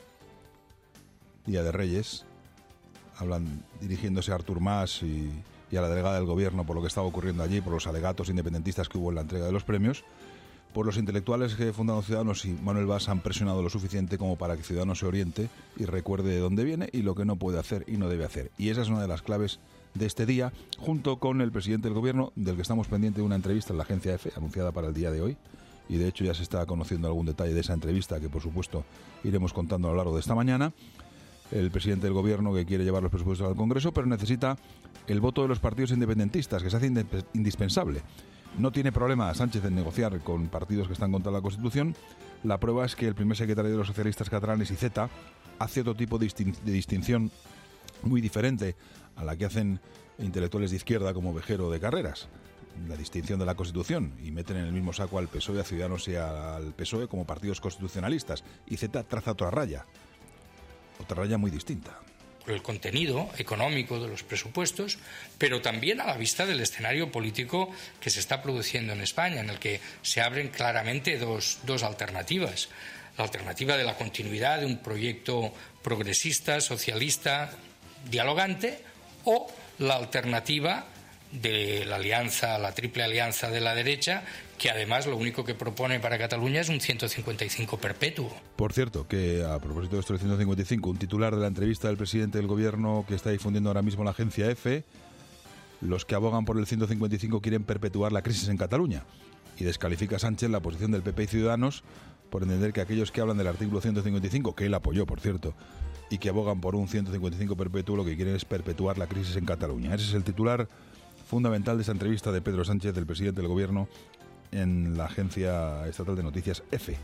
Día de Reyes. Hablan dirigiéndose a Artur Mas y, y a la delegada del gobierno por lo que estaba ocurriendo allí, por los alegatos independentistas que hubo en la entrega de los premios. Por los intelectuales que fundaron Ciudadanos y Manuel Valls han presionado lo suficiente como para que Ciudadanos se oriente y recuerde de dónde viene y lo que no puede hacer y no debe hacer. Y esa es una de las claves de este día, junto con el presidente del gobierno, del que estamos pendientes de una entrevista en la agencia EFE, anunciada para el día de hoy. Y de hecho ya se está conociendo algún detalle de esa entrevista, que por supuesto iremos contando a lo largo de esta mañana. El presidente del gobierno, que quiere llevar los presupuestos al Congreso, pero necesita el voto de los partidos independentistas, que se hace indispensable. No tiene problema Sánchez en negociar con partidos que están contra la Constitución. La prueba es que el primer secretario de los socialistas catalanes, Iceta, hace otro tipo de, distin- de distinción muy diferente a la que hacen intelectuales de izquierda como Vejero de Carreras. La distinción de la Constitución, y meten en el mismo saco al P S O E, a Ciudadanos y al P S O E como partidos constitucionalistas. Iceta traza otra raya, otra raya muy distinta. Por el contenido económico de los presupuestos, pero también a la vista del escenario político que se está produciendo en España, en el que se abren claramente dos, dos alternativas. La alternativa de la continuidad de un proyecto progresista, socialista, dialogante, o la alternativa de la alianza, la triple alianza de la derecha, que además lo único que propone para Cataluña es un ciento cincuenta y cinco perpetuo. Por cierto, que a propósito de esto del ciento cincuenta y cinco, un titular de la entrevista del presidente del gobierno que está difundiendo ahora mismo la agencia EFE: los que abogan por el ciento cincuenta y cinco quieren perpetuar la crisis en Cataluña. Y descalifica a Sánchez la posición del P P y Ciudadanos por entender que aquellos que hablan del artículo ciento cincuenta y cinco, que él apoyó, por cierto, y que abogan por un ciento cincuenta y cinco perpetuo, lo que quieren es perpetuar la crisis en Cataluña. Ese es el titular fundamental de esa entrevista de Pedro Sánchez, del presidente del gobierno, en la agencia estatal de noticias EFE.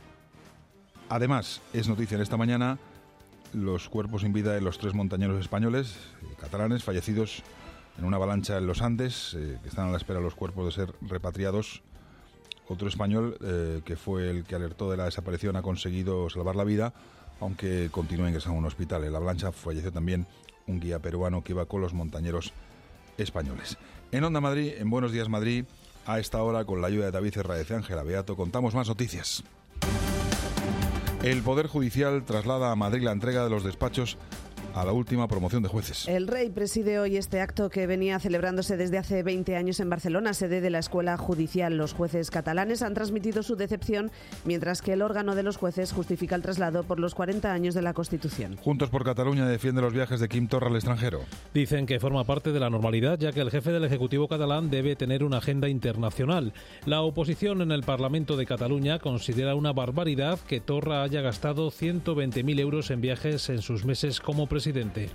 Además, es noticia en esta mañana los cuerpos sin vida de los tres montañeros españoles, eh, catalanes, fallecidos en una avalancha en los Andes, eh, que están a la espera los cuerpos de ser repatriados. Otro español, eh, que fue el que alertó de la desaparición, ha conseguido salvar la vida, aunque continúa ingresado en un hospital. En la avalancha falleció también un guía peruano que iba con los montañeros españoles. En Onda Madrid, en Buenos Días Madrid, a esta hora, con la ayuda de David Herráez y Ángela Beato, contamos más noticias. El Poder Judicial traslada a Madrid la entrega de los despachos a la última promoción de jueces. El rey preside hoy este acto que venía celebrándose desde hace veinte años en Barcelona, sede de la Escuela Judicial. Los jueces catalanes han transmitido su decepción, mientras que el órgano de los jueces justifica el traslado por los cuarenta años de la Constitución. Juntos por Cataluña defiende los viajes de Quim Torra al extranjero. Dicen que forma parte de la normalidad, ya que el jefe del Ejecutivo catalán debe tener una agenda internacional. La oposición en el Parlamento de Cataluña considera una barbaridad que Torra haya gastado ciento veinte mil euros en viajes en sus meses como presidente.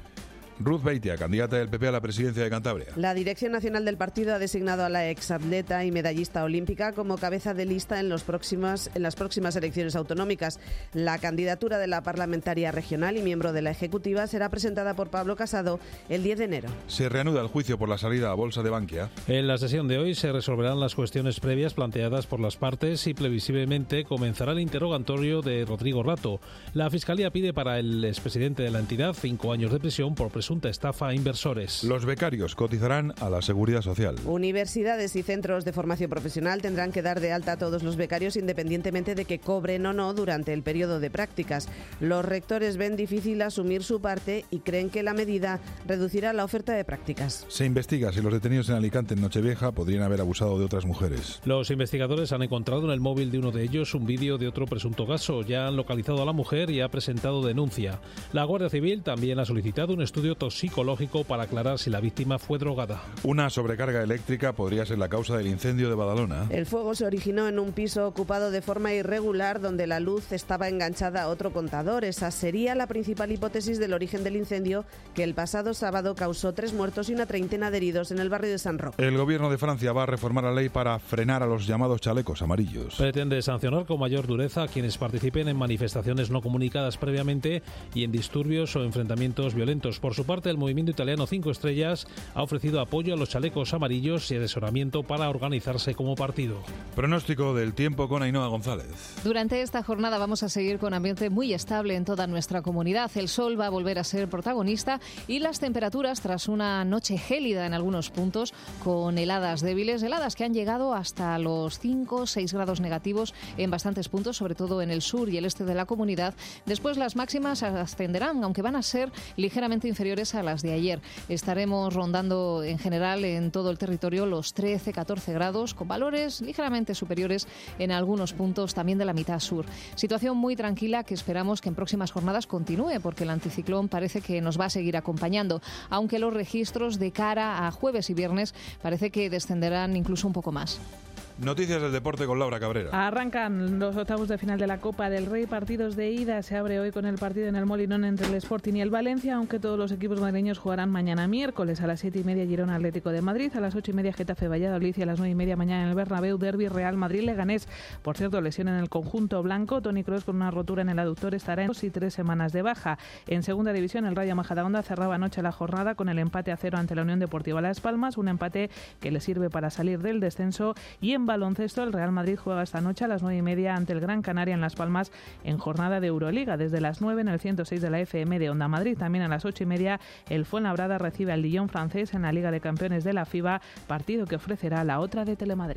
Ruth Beitia, candidata del P P a la presidencia de Cantabria. La Dirección Nacional del partido ha designado a la exatleta y medallista olímpica como cabeza de lista en, los próximas, en las próximas elecciones autonómicas. La candidatura de la parlamentaria regional y miembro de la ejecutiva será presentada por Pablo Casado el diez de enero. Se reanuda el juicio por la salida a bolsa de Bankia. En la sesión de hoy se resolverán las cuestiones previas planteadas por las partes y previsiblemente comenzará el interrogatorio de Rodrigo Rato. La Fiscalía pide para el expresidente de la entidad cinco años de prisión por presunción presunta estafa a inversores. Los becarios cotizarán a la Seguridad Social. Universidades y centros de formación profesional tendrán que dar de alta a todos los becarios independientemente de que cobren o no durante el periodo de prácticas. Los rectores ven difícil asumir su parte y creen que la medida reducirá la oferta de prácticas. Se investiga si los detenidos en Alicante en Nochevieja podrían haber abusado de otras mujeres. Los investigadores han encontrado en el móvil de uno de ellos un vídeo de otro presunto caso. Ya han localizado a la mujer y ha presentado denuncia. La Guardia Civil también ha solicitado un estudio toxicológico para aclarar si la víctima fue drogada. Una sobrecarga eléctrica podría ser la causa del incendio de Badalona. El fuego se originó en un piso ocupado de forma irregular donde la luz estaba enganchada a otro contador. Esa sería la principal hipótesis del origen del incendio, que el pasado sábado causó tres muertos y una treintena de heridos en el barrio de San Roque. El gobierno de Francia va a reformar la ley para frenar a los llamados chalecos amarillos. Pretende sancionar con mayor dureza a quienes participen en manifestaciones no comunicadas previamente y en disturbios o enfrentamientos violentos. Por su parte, el movimiento italiano Cinco Estrellas ha ofrecido apoyo a los chalecos amarillos y asesoramiento para organizarse como partido. Pronóstico del tiempo con Ainhoa González. Durante esta jornada vamos a seguir con ambiente muy estable en toda nuestra comunidad. El sol va a volver a ser protagonista y las temperaturas, tras una noche gélida en algunos puntos, con heladas débiles, heladas que han llegado hasta los cinco o seis grados negativos en bastantes puntos, sobre todo en el sur y el este de la comunidad. Después las máximas ascenderán, aunque van a ser ligeramente inferiores a las de ayer. Estaremos rondando en general en todo el territorio los trece a catorce grados, con valores ligeramente superiores en algunos puntos también de la mitad sur. Situación muy tranquila que esperamos que en próximas jornadas continúe, porque el anticiclón parece que nos va a seguir acompañando, aunque los registros de cara a jueves y viernes parece que descenderán incluso un poco más. Noticias del deporte con Laura Cabrera. Arrancan los octavos de final de la Copa del Rey, partidos de ida. Se abre hoy con el partido en el Molinón entre el Sporting y el Valencia, aunque todos los equipos madrileños jugarán mañana miércoles. A las siete y media Girona Atlético de Madrid, a las ocho y media Getafe Valladolid y a las nueve y media mañana en el Bernabéu Derbi Real Madrid Leganés. Por cierto, lesión en el conjunto blanco. Toni Kroos, con una rotura en el aductor, estará en dos y tres semanas de baja. En segunda división, el Rayo Majadahonda cerraba anoche la jornada con el empate a cero ante la Unión Deportiva Las Palmas, un empate que le sirve para salir del descenso. Y en baloncesto, el Real Madrid juega esta noche a las nueve y media ante el Gran Canaria en Las Palmas en jornada de Euroliga. Desde las nueve en el ciento seis de la F M de Onda Madrid. También a las ocho y media el Fuenlabrada recibe al Lyon francés en la Liga de Campeones de la FIBA, partido que ofrecerá la otra de Telemadrid.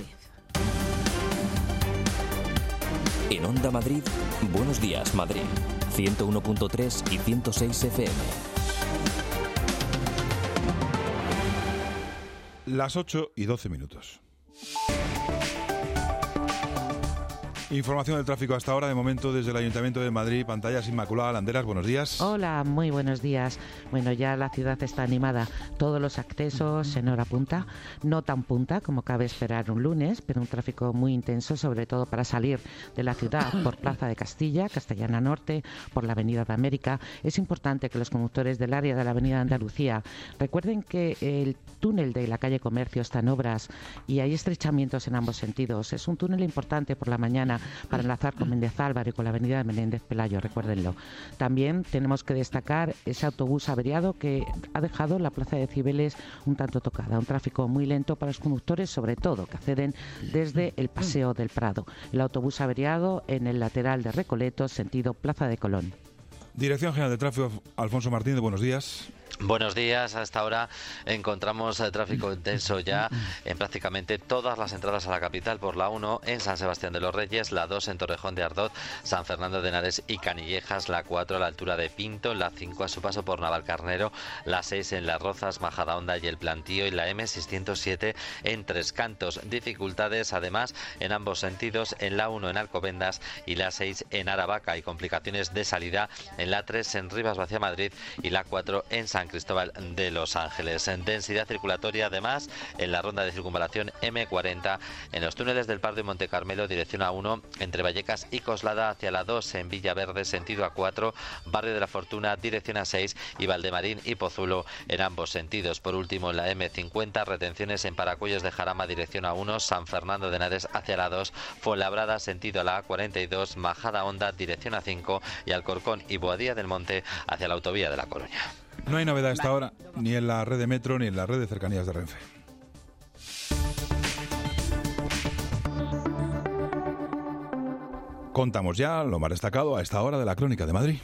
En Onda Madrid, Buenos Días Madrid, ciento uno punto tres y ciento seis F M. Las ocho y doce minutos. Información del tráfico hasta ahora, de momento desde el Ayuntamiento de Madrid, pantallas Inmaculada Landeras, buenos días. Hola, muy buenos días. Bueno, ya la ciudad está animada, todos los accesos en hora punta, no tan punta como cabe esperar un lunes, pero un tráfico muy intenso, sobre todo para salir de la ciudad por Plaza de Castilla, Castellana Norte, por la Avenida de América. Es importante que los conductores del área de la Avenida Andalucía recuerden que el túnel de la calle Comercio está en obras y hay estrechamientos en ambos sentidos. Es un túnel importante por la mañana para enlazar con Méndez Álvaro y con la avenida de Menéndez Pelayo, recuérdenlo. También tenemos que destacar ese autobús averiado que ha dejado la plaza de Cibeles un tanto tocada, un tráfico muy lento para los conductores, sobre todo que acceden desde el Paseo del Prado. El autobús averiado en el lateral de Recoletos, sentido Plaza de Colón. Dirección General de Tráfico, Alfonso Martínez, buenos días. Buenos días. Hasta ahora encontramos eh, tráfico intenso ya en prácticamente todas las entradas a la capital, por la uno en San Sebastián de los Reyes, la dos en Torrejón de Ardoz, San Fernando de Henares y Canillejas, la cuatro a la altura de Pinto, la cinco a su paso por Navalcarnero, la seis en Las Rozas, Majadahonda y El Plantío, y la eme seiscientos siete en Tres Cantos. Dificultades además en ambos sentidos en la uno en Alcobendas y la seis en Aravaca, y complicaciones de salida en la tres en Rivas Vacia Madrid y la cuatro en San Cristóbal de Los Ángeles. En densidad circulatoria además en la ronda de circunvalación eme cuarenta, en los túneles del Pardo y Monte Carmelo dirección a uno, entre Vallecas y Coslada hacia la dos en Villaverde sentido a cuatro, Barrio de la Fortuna dirección a seis y Valdemarín y Pozuelo en ambos sentidos. Por último en la eme cincuenta, retenciones en Paracuellos de Jarama dirección a uno, San Fernando de Henares hacia la dos, Fuenlabrada sentido a la a cuarenta y dos, Majadahonda dirección a cinco y Alcorcón y Boadilla del Monte hacia la autovía de La Coruña. No hay novedad a esta hora, ni en la red de metro ni en la red de cercanías de Renfe. Contamos ya lo más destacado a esta hora de la Crónica de Madrid.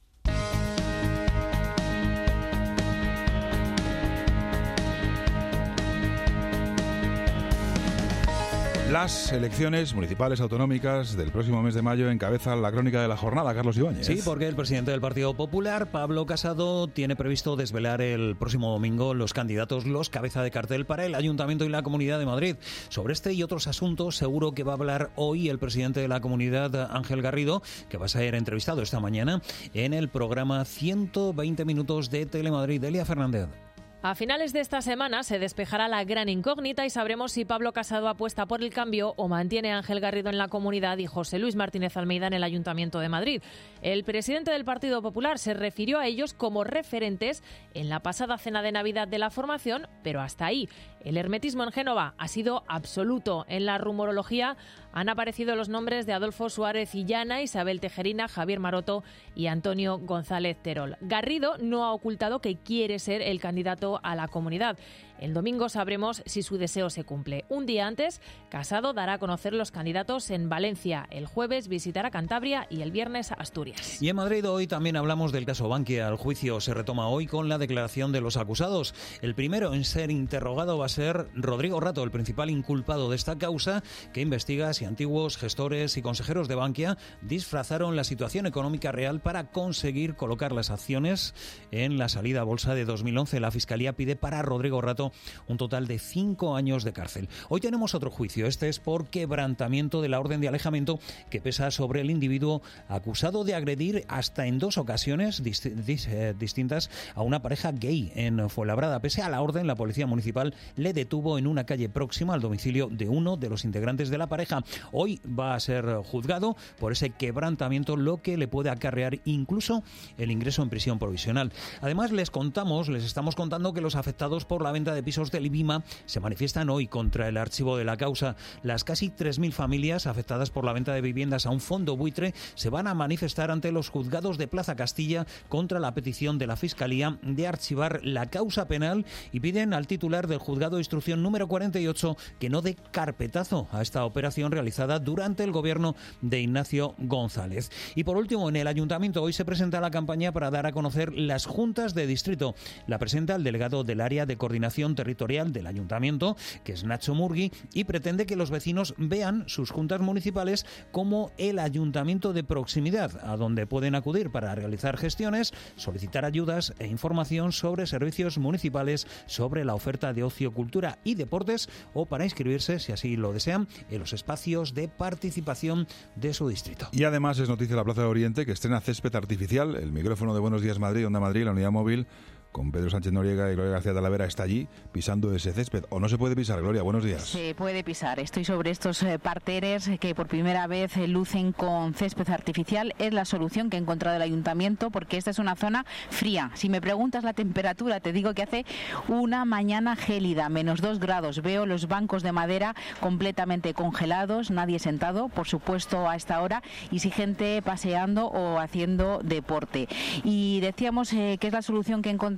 Las elecciones municipales autonómicas del próximo mes de mayo encabezan la crónica de la jornada, Carlos Ibáñez. Sí, porque el presidente del Partido Popular, Pablo Casado, tiene previsto desvelar el próximo domingo los candidatos, los cabeza de cartel para el Ayuntamiento y la Comunidad de Madrid. Sobre este y otros asuntos seguro que va a hablar hoy el presidente de la Comunidad, Ángel Garrido, que va a ser entrevistado esta mañana en el programa ciento veinte minutos de Telemadrid. Delia Fernández. A finales de esta semana se despejará la gran incógnita y sabremos si Pablo Casado apuesta por el cambio o mantiene a Ángel Garrido en la Comunidad y José Luis Martínez Almeida en el Ayuntamiento de Madrid. El presidente del Partido Popular se refirió a ellos como referentes en la pasada cena de Navidad de la formación, pero hasta ahí. El hermetismo en Génova ha sido absoluto. En la rumorología han aparecido los nombres de Adolfo Suárez Illana, Isabel Tejerina, Javier Maroto y Antonio González Terol. Garrido no ha ocultado que quiere ser el candidato a la Comunidad. El domingo sabremos si su deseo se cumple. Un día antes, Casado dará a conocer los candidatos en Valencia. El jueves visitará Cantabria y el viernes Asturias. Y en Madrid hoy también hablamos del caso Bankia. El juicio se retoma hoy con la declaración de los acusados. El primero en ser interrogado va a ser Rodrigo Rato, el principal inculpado de esta causa, que investiga si antiguos gestores y consejeros de Bankia disfrazaron la situación económica real para conseguir colocar las acciones en la salida a bolsa de dos mil once. La Fiscalía pide para Rodrigo Rato un total de cinco años de cárcel. Hoy tenemos otro juicio. Este es por quebrantamiento de la orden de alejamiento que pesa sobre el individuo acusado de agredir hasta en dos ocasiones dist- dis- eh, distintas a una pareja gay en Fuenlabrada. Pese a la orden, la policía municipal le detuvo en una calle próxima al domicilio de uno de los integrantes de la pareja. Hoy va a ser juzgado por ese quebrantamiento, lo que le puede acarrear incluso el ingreso en prisión provisional. Además, les contamos, les estamos contando que los afectados por la venta de pisos del IBIMA se manifiestan hoy contra el archivo de la causa. Las casi tres mil familias afectadas por la venta de viviendas a un fondo buitre se van a manifestar ante los juzgados de Plaza Castilla contra la petición de la Fiscalía de archivar la causa penal y piden al titular del juzgado de instrucción número cuarenta y ocho que no dé carpetazo a esta operación realizada durante el gobierno de Ignacio González. Y por último, en el Ayuntamiento hoy se presenta la campaña para dar a conocer las juntas de distrito. La presenta el delegado del área de coordinación territorial del Ayuntamiento, que es Nacho Murgui, y pretende que los vecinos vean sus juntas municipales como el ayuntamiento de proximidad, a donde pueden acudir para realizar gestiones, solicitar ayudas e información sobre servicios municipales, sobre la oferta de ocio, cultura y deportes, o para inscribirse, si así lo desean, en los espacios de participación de su distrito. Y además es noticia la Plaza de Oriente, que estrena césped artificial. El micrófono de Buenos Días Madrid, Onda Madrid, la unidad móvil, con Pedro Sánchez Noriega y Gloria García Talavera, está allí pisando ese césped. ¿O no se puede pisar, Gloria? Buenos días. Se puede pisar. Estoy sobre estos eh, parterres que por primera vez eh, lucen con césped artificial. Es la solución que ha encontrado el Ayuntamiento, porque esta es una zona fría. Si me preguntas la temperatura, te digo que hace una mañana gélida, menos dos grados. Veo los bancos de madera completamente congelados, nadie sentado, por supuesto, a esta hora, y sí gente paseando o haciendo deporte. Y decíamos eh, que es la solución que ha encontrado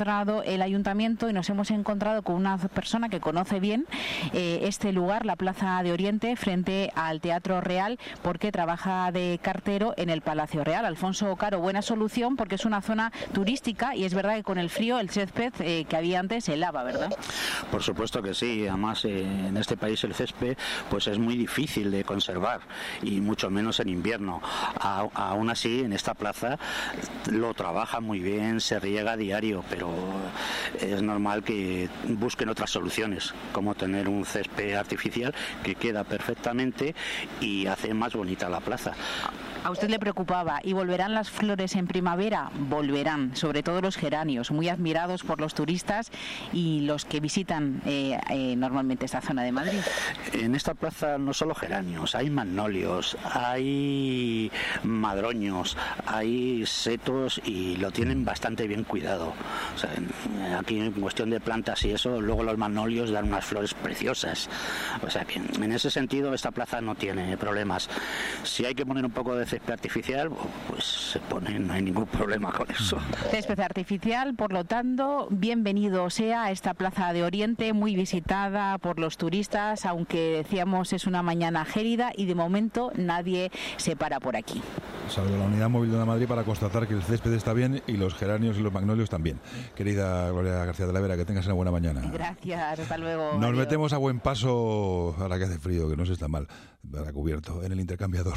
abandonado el ayuntamiento y nos hemos encontrado con una persona que conoce bien eh, este lugar, la Plaza de Oriente, frente al Teatro Real, porque trabaja de cartero en el Palacio Real. Alfonso Caro, buena solución porque es una zona turística y es verdad que con el frío el césped eh, que había antes se lava, ¿verdad? Por supuesto que sí. Además, eh, en este país el césped pues es muy difícil de conservar y mucho menos en invierno. A, aún así, en esta plaza lo trabaja muy bien, se riega a diario, pero es normal que busquen otras soluciones, como tener un césped artificial que queda perfectamente y hace más bonita la plaza. A usted le preocupaba, ¿y volverán las flores en primavera? Volverán, sobre todo los geranios, muy admirados por los turistas y los que visitan eh, eh, normalmente esta zona de Madrid. En esta plaza no solo geranios, hay magnolios, hay madroños, hay setos y lo tienen bastante bien cuidado. O sea, aquí en cuestión de plantas y eso, luego los magnolios dan unas flores preciosas. O sea que en ese sentido esta plaza no tiene problemas. Si hay que poner un poco de césped artificial, pues se pone, no hay ningún problema con eso. Césped artificial, por lo tanto, bienvenido sea a esta Plaza de Oriente, muy visitada por los turistas, aunque decíamos es una mañana gélida y de momento nadie se para por aquí. Salgo de la Unidad Móvil de Onda Madrid para constatar que el césped está bien y los geranios y los magnolios también. Querida Gloria García de la Vera, que tengas una buena mañana. Gracias, hasta luego. Nos adiós. metemos a buen paso, ahora que hace frío, que no se está mal, para cubierto, en el intercambiador.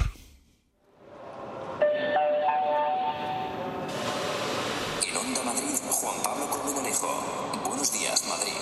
En Onda Madrid, Juan Pablo Colmenarejo. Buenos días, Madrid.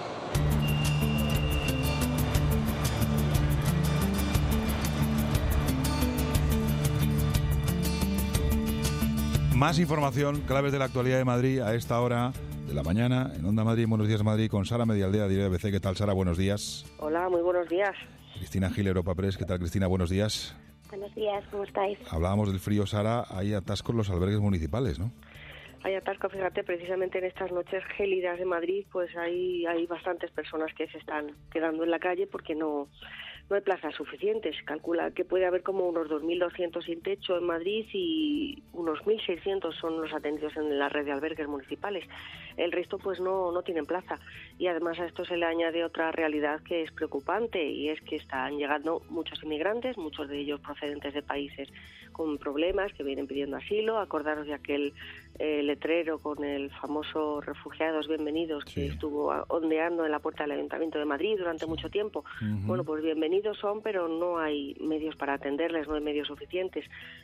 Más información, claves de la actualidad de Madrid a esta hora de la mañana en Onda Madrid. Buenos días, Madrid, con Sara Medialdea, de B C. ¿Qué tal, Sara? Buenos días. Hola, muy buenos días. Cristina Gil, Europa Press. ¿Qué tal, Cristina? Buenos días. Buenos días, ¿cómo estáis? Hablábamos del frío, Sara. Hay atascos en los albergues municipales, ¿no? Hay atasco, fíjate, precisamente en estas noches gélidas de Madrid, pues hay, hay bastantes personas que se están quedando en la calle porque no, no hay plazas suficientes. Se calcula que puede haber como unos dos mil doscientos sin techo en Madrid y unos mil seiscientos son los atendidos en la red de albergues municipales. El resto pues no, no tienen plaza. Y además a esto se le añade otra realidad que es preocupante y es que están llegando muchos inmigrantes, muchos de ellos procedentes de países con problemas, que vienen pidiendo asilo. Acordaros de aquel eh, letrero con el famoso refugiados bienvenidos que sí. estuvo ondeando en la puerta del Ayuntamiento de Madrid durante mucho tiempo. Uh-huh. Bueno, pues bienvenidos son, pero no hay medios para atenderles, no hay medios suficientes.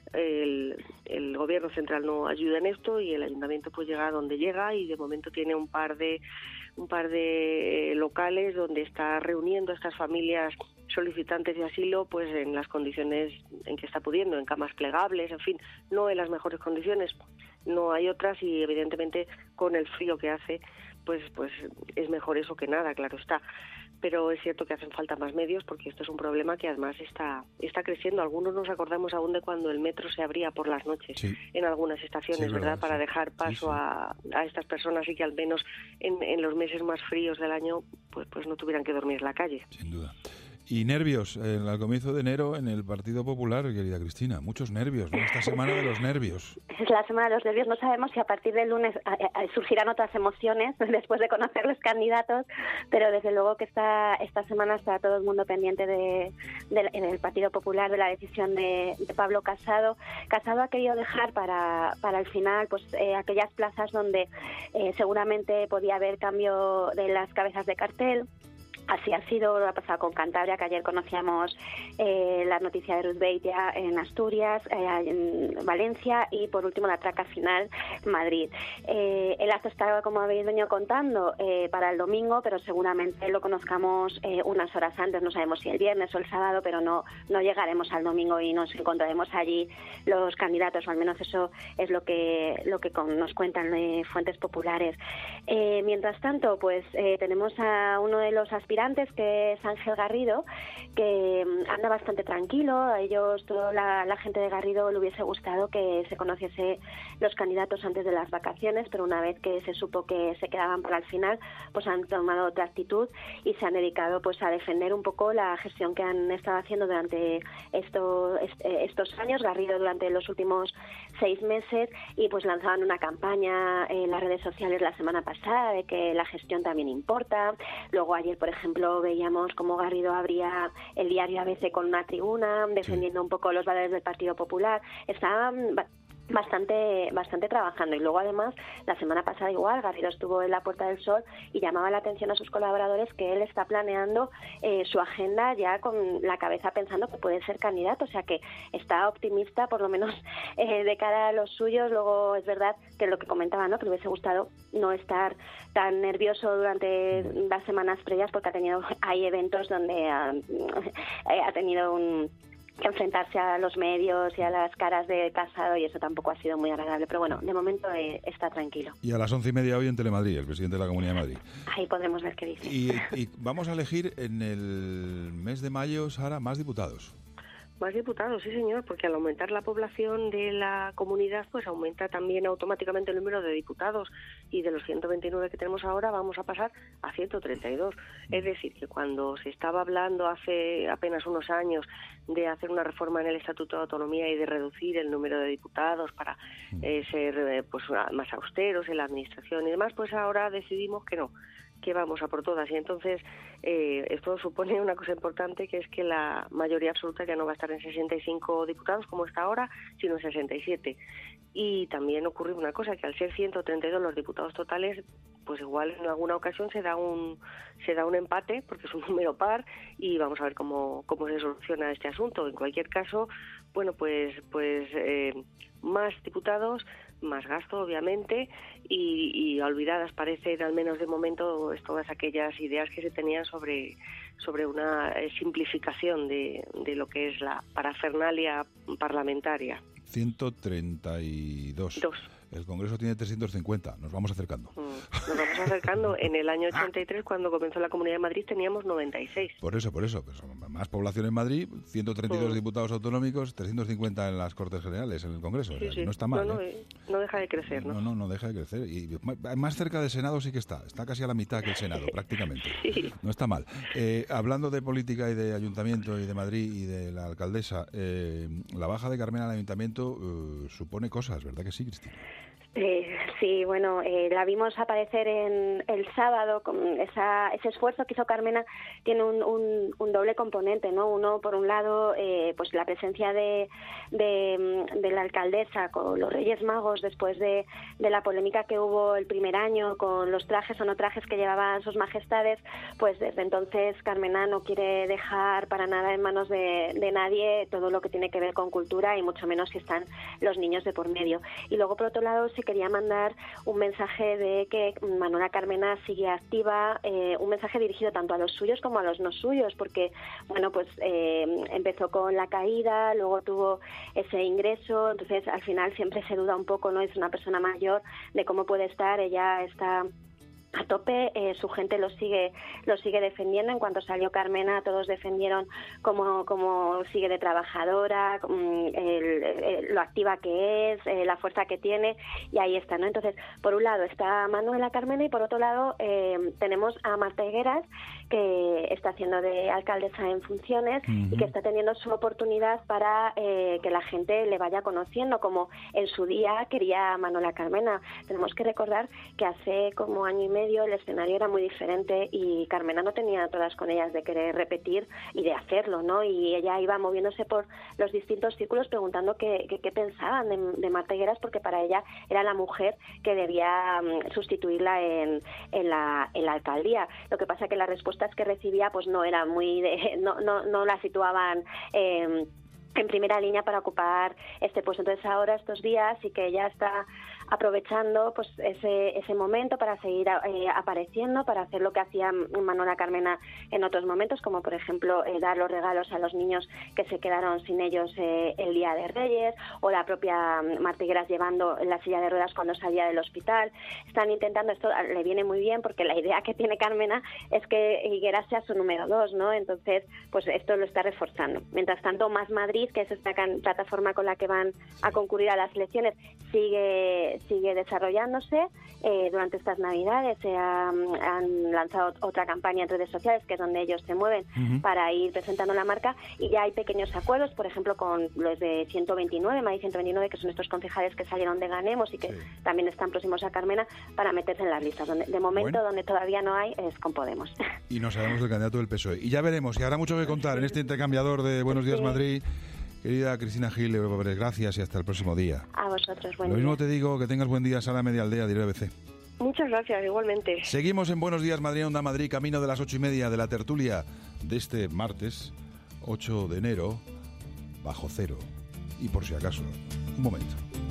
El, el gobierno central no ayuda en esto y el Ayuntamiento pues llega a donde llega y de momento tiene un par de un par de locales donde está reuniendo a estas familias solicitantes de asilo pues en las condiciones en que está pudiendo, en camas plegables, en fin, no en las mejores condiciones. No hay otras y evidentemente con el frío que hace pues pues es mejor eso que nada, claro está. Pero es cierto que hacen falta más medios porque esto es un problema que además está está creciendo. Algunos nos acordamos aún de cuando el metro se abría por las noches sí. en algunas estaciones, sí, ¿verdad? verdad? Para sí. dejar paso sí, sí. A, a estas personas y que al menos en, en los meses más fríos del año pues pues no tuvieran que dormir en la calle. Sin duda. Y nervios, eh, al comienzo de enero en el Partido Popular, querida Cristina, muchos nervios, ¿no? Esta semana de los nervios. Es la semana de los nervios, no sabemos si a partir del lunes eh, eh, surgirán otras emociones después de conocer los candidatos, pero desde luego que esta esta semana está todo el mundo pendiente de, de en el Partido Popular de la decisión de, de Pablo Casado. Casado ha querido dejar para, para el final pues eh, aquellas plazas donde eh, seguramente podía haber cambio de las cabezas de cartel. Así ha sido, lo ha pasado con Cantabria, que ayer conocíamos eh, la noticia de Ruth Beitia en Asturias, eh, en Valencia y por último la traca final, Madrid. Eh, el acto está, como habéis venido contando, eh, para el domingo, pero seguramente lo conozcamos eh, unas horas antes, no sabemos si el viernes o el sábado, pero no, no llegaremos al domingo y nos encontraremos allí los candidatos, o al menos eso es lo que, lo que con, nos cuentan eh, fuentes populares. Eh, mientras tanto, pues eh, tenemos a uno de los aspirantes aspirantes, que es Ángel Garrido, que anda bastante tranquilo. A ellos, toda la, la gente de Garrido le hubiese gustado que se conociese los candidatos antes de las vacaciones, pero una vez que se supo que se quedaban para el final, pues han tomado otra actitud y se han dedicado pues a defender un poco la gestión que han estado haciendo durante esto, estos años. Garrido durante los últimos seis meses, y pues lanzaban una campaña en las redes sociales la semana pasada de que la gestión también importa. Luego ayer, por ejemplo, veíamos cómo Garrido abría el diario A B C con una tribuna defendiendo un poco los valores del Partido Popular. Estaban bastante bastante trabajando, y luego además la semana pasada igual Garrido estuvo en la Puerta del Sol y llamaba la atención a sus colaboradores que él está planeando eh, su agenda ya con la cabeza pensando que puede ser candidato, o sea que está optimista por lo menos eh, de cara a los suyos. Luego es verdad que lo que comentaba, ¿no?, que le hubiese gustado no estar tan nervioso durante las semanas previas, porque ha tenido hay eventos donde ha, ha tenido un que enfrentarse a los medios y a las caras de Casado, y eso tampoco ha sido muy agradable. Pero bueno, de momento eh, está tranquilo. Y a las once y media hoy en Telemadrid, el presidente de la Comunidad de Madrid. Ahí podremos ver qué dice. Y, y vamos a elegir en el mes de mayo, Sara, más diputados. Más diputados, sí señor, porque al aumentar la población de la comunidad, pues aumenta también automáticamente el número de diputados, y de los ciento veintinueve que tenemos ahora vamos a pasar a ciento treinta y dos. Es decir, que cuando se estaba hablando hace apenas unos años de hacer una reforma en el Estatuto de Autonomía y de reducir el número de diputados para eh, ser eh, pues más austeros en la administración y demás, pues ahora decidimos que no, que vamos a por todas. Y entonces eh, esto supone una cosa importante, que es que la mayoría absoluta ya no va a estar en sesenta y cinco diputados como está ahora, sino en sesenta y siete. Y también ocurre una cosa, que al ser ciento treinta y dos los diputados totales, pues igual en alguna ocasión se da un se da un empate, porque es un número par, y vamos a ver cómo cómo se soluciona este asunto. En cualquier caso, bueno, pues pues eh, más diputados, más gasto, obviamente, y, y olvidadas parecen, al menos de momento, todas aquellas ideas que se tenían sobre sobre una eh, simplificación de, de lo que es la parafernalia parlamentaria. ciento treinta y dos. Dos. El Congreso tiene trescientos cincuenta. Nos vamos acercando. Mm. Nos vamos acercando. En el año ochenta y tres, cuando comenzó la Comunidad de Madrid, teníamos noventa y seis. Por eso, por eso. Pues más población en Madrid, ciento treinta y dos mm. diputados autonómicos, trescientos cincuenta en las Cortes Generales, en el Congreso. Sí, o sea, sí. No está mal. No, no, ¿eh? no deja de crecer, ¿no? No, no, no deja de crecer. Y más cerca del Senado sí que está. Está casi a la mitad que el Senado, prácticamente. Sí. No está mal. Eh, hablando de política y de Ayuntamiento y de Madrid y de la alcaldesa, eh, la baja de Carmena al Ayuntamiento eh, supone cosas, ¿verdad que sí, Cristina? Eh, sí, bueno, eh, la vimos aparecer en el sábado con esa, ese esfuerzo que hizo Carmena. Tiene un, un, un doble componente, ¿no? Uno, por un lado, eh, pues la presencia de, de, de la alcaldesa con los Reyes Magos después de, de la polémica que hubo el primer año con los trajes o no trajes que llevaban sus majestades. Pues desde entonces Carmena no quiere dejar para nada en manos de, de nadie todo lo que tiene que ver con cultura, y mucho menos si están los niños de por medio. Y luego, por otro lado, sí quería mandar un mensaje de que Manuela Carmena sigue activa, eh, un mensaje dirigido tanto a los suyos como a los no suyos, porque bueno, pues eh, empezó con la caída, luego tuvo ese ingreso, entonces al final siempre se duda un poco, ¿no? Es una persona mayor, de cómo puede estar. Ella está a tope, eh, su gente lo sigue lo sigue defendiendo. En cuanto salió Carmena, todos defendieron cómo, cómo sigue de trabajadora, el, el, lo activa que es, eh, la fuerza que tiene, y ahí está, ¿no? Entonces, por un lado está Manuela Carmena, y por otro lado eh, tenemos a Marta Higueras, que está haciendo de alcaldesa en funciones, uh-huh. y que está teniendo su oportunidad para eh, que la gente le vaya conociendo, como en su día quería Manuela Carmena. Tenemos que recordar que hace como año y medio el escenario era muy diferente, y Carmena no tenía todas con ellas de querer repetir y de hacerlo, ¿no? Y ella iba moviéndose por los distintos círculos preguntando qué, qué, qué pensaban de, de Marta Higueras, porque para ella era la mujer que debía um, sustituirla en, en, la, en la alcaldía. Lo que pasa que las respuestas que recibía pues no eran muy de, no, no, no la situaban eh, en primera línea para ocupar este puesto. Entonces ahora estos días sí que ella está aprovechando pues ese ese momento para seguir eh, apareciendo, para hacer lo que hacía Manuela Carmena en otros momentos, como por ejemplo eh, dar los regalos a los niños que se quedaron sin ellos eh, el Día de Reyes, o la propia Marta Higueras llevando la silla de ruedas cuando salía del hospital. Están intentando, esto le viene muy bien porque la idea que tiene Carmena es que Higueras sea su número dos, ¿no? Entonces, pues esto lo está reforzando. Mientras tanto, Más Madrid, que es esta plataforma con la que van a concurrir a las elecciones, sigue sigue desarrollándose. Eh, durante estas Navidades se ha, han lanzado otra campaña en redes sociales, que es donde ellos se mueven uh-huh. para ir presentando la marca, y ya hay pequeños acuerdos, por ejemplo, con los de ciento veintinueve, Madrid ciento veintinueve, que son estos concejales que salieron de Ganemos y que sí. también están próximos a Carmena, para meterse en las listas. Donde, de momento, bueno. donde todavía no hay es con Podemos. Y no sabemos el candidato del P S O E. Y ya veremos, y habrá mucho que contar en este intercambiador de Buenos Días sí. Madrid. Querida Cristina Gil, Europa Press, gracias y hasta el próximo día. A vosotros, buen Lo día. mismo te digo, que tengas buen día, Sara Medialdea, de B C. Muchas gracias, igualmente. Seguimos en Buenos Días Madrid, Onda Madrid, camino de las ocho y media de la tertulia de este martes, ocho de enero, bajo cero. Y por si acaso, un momento.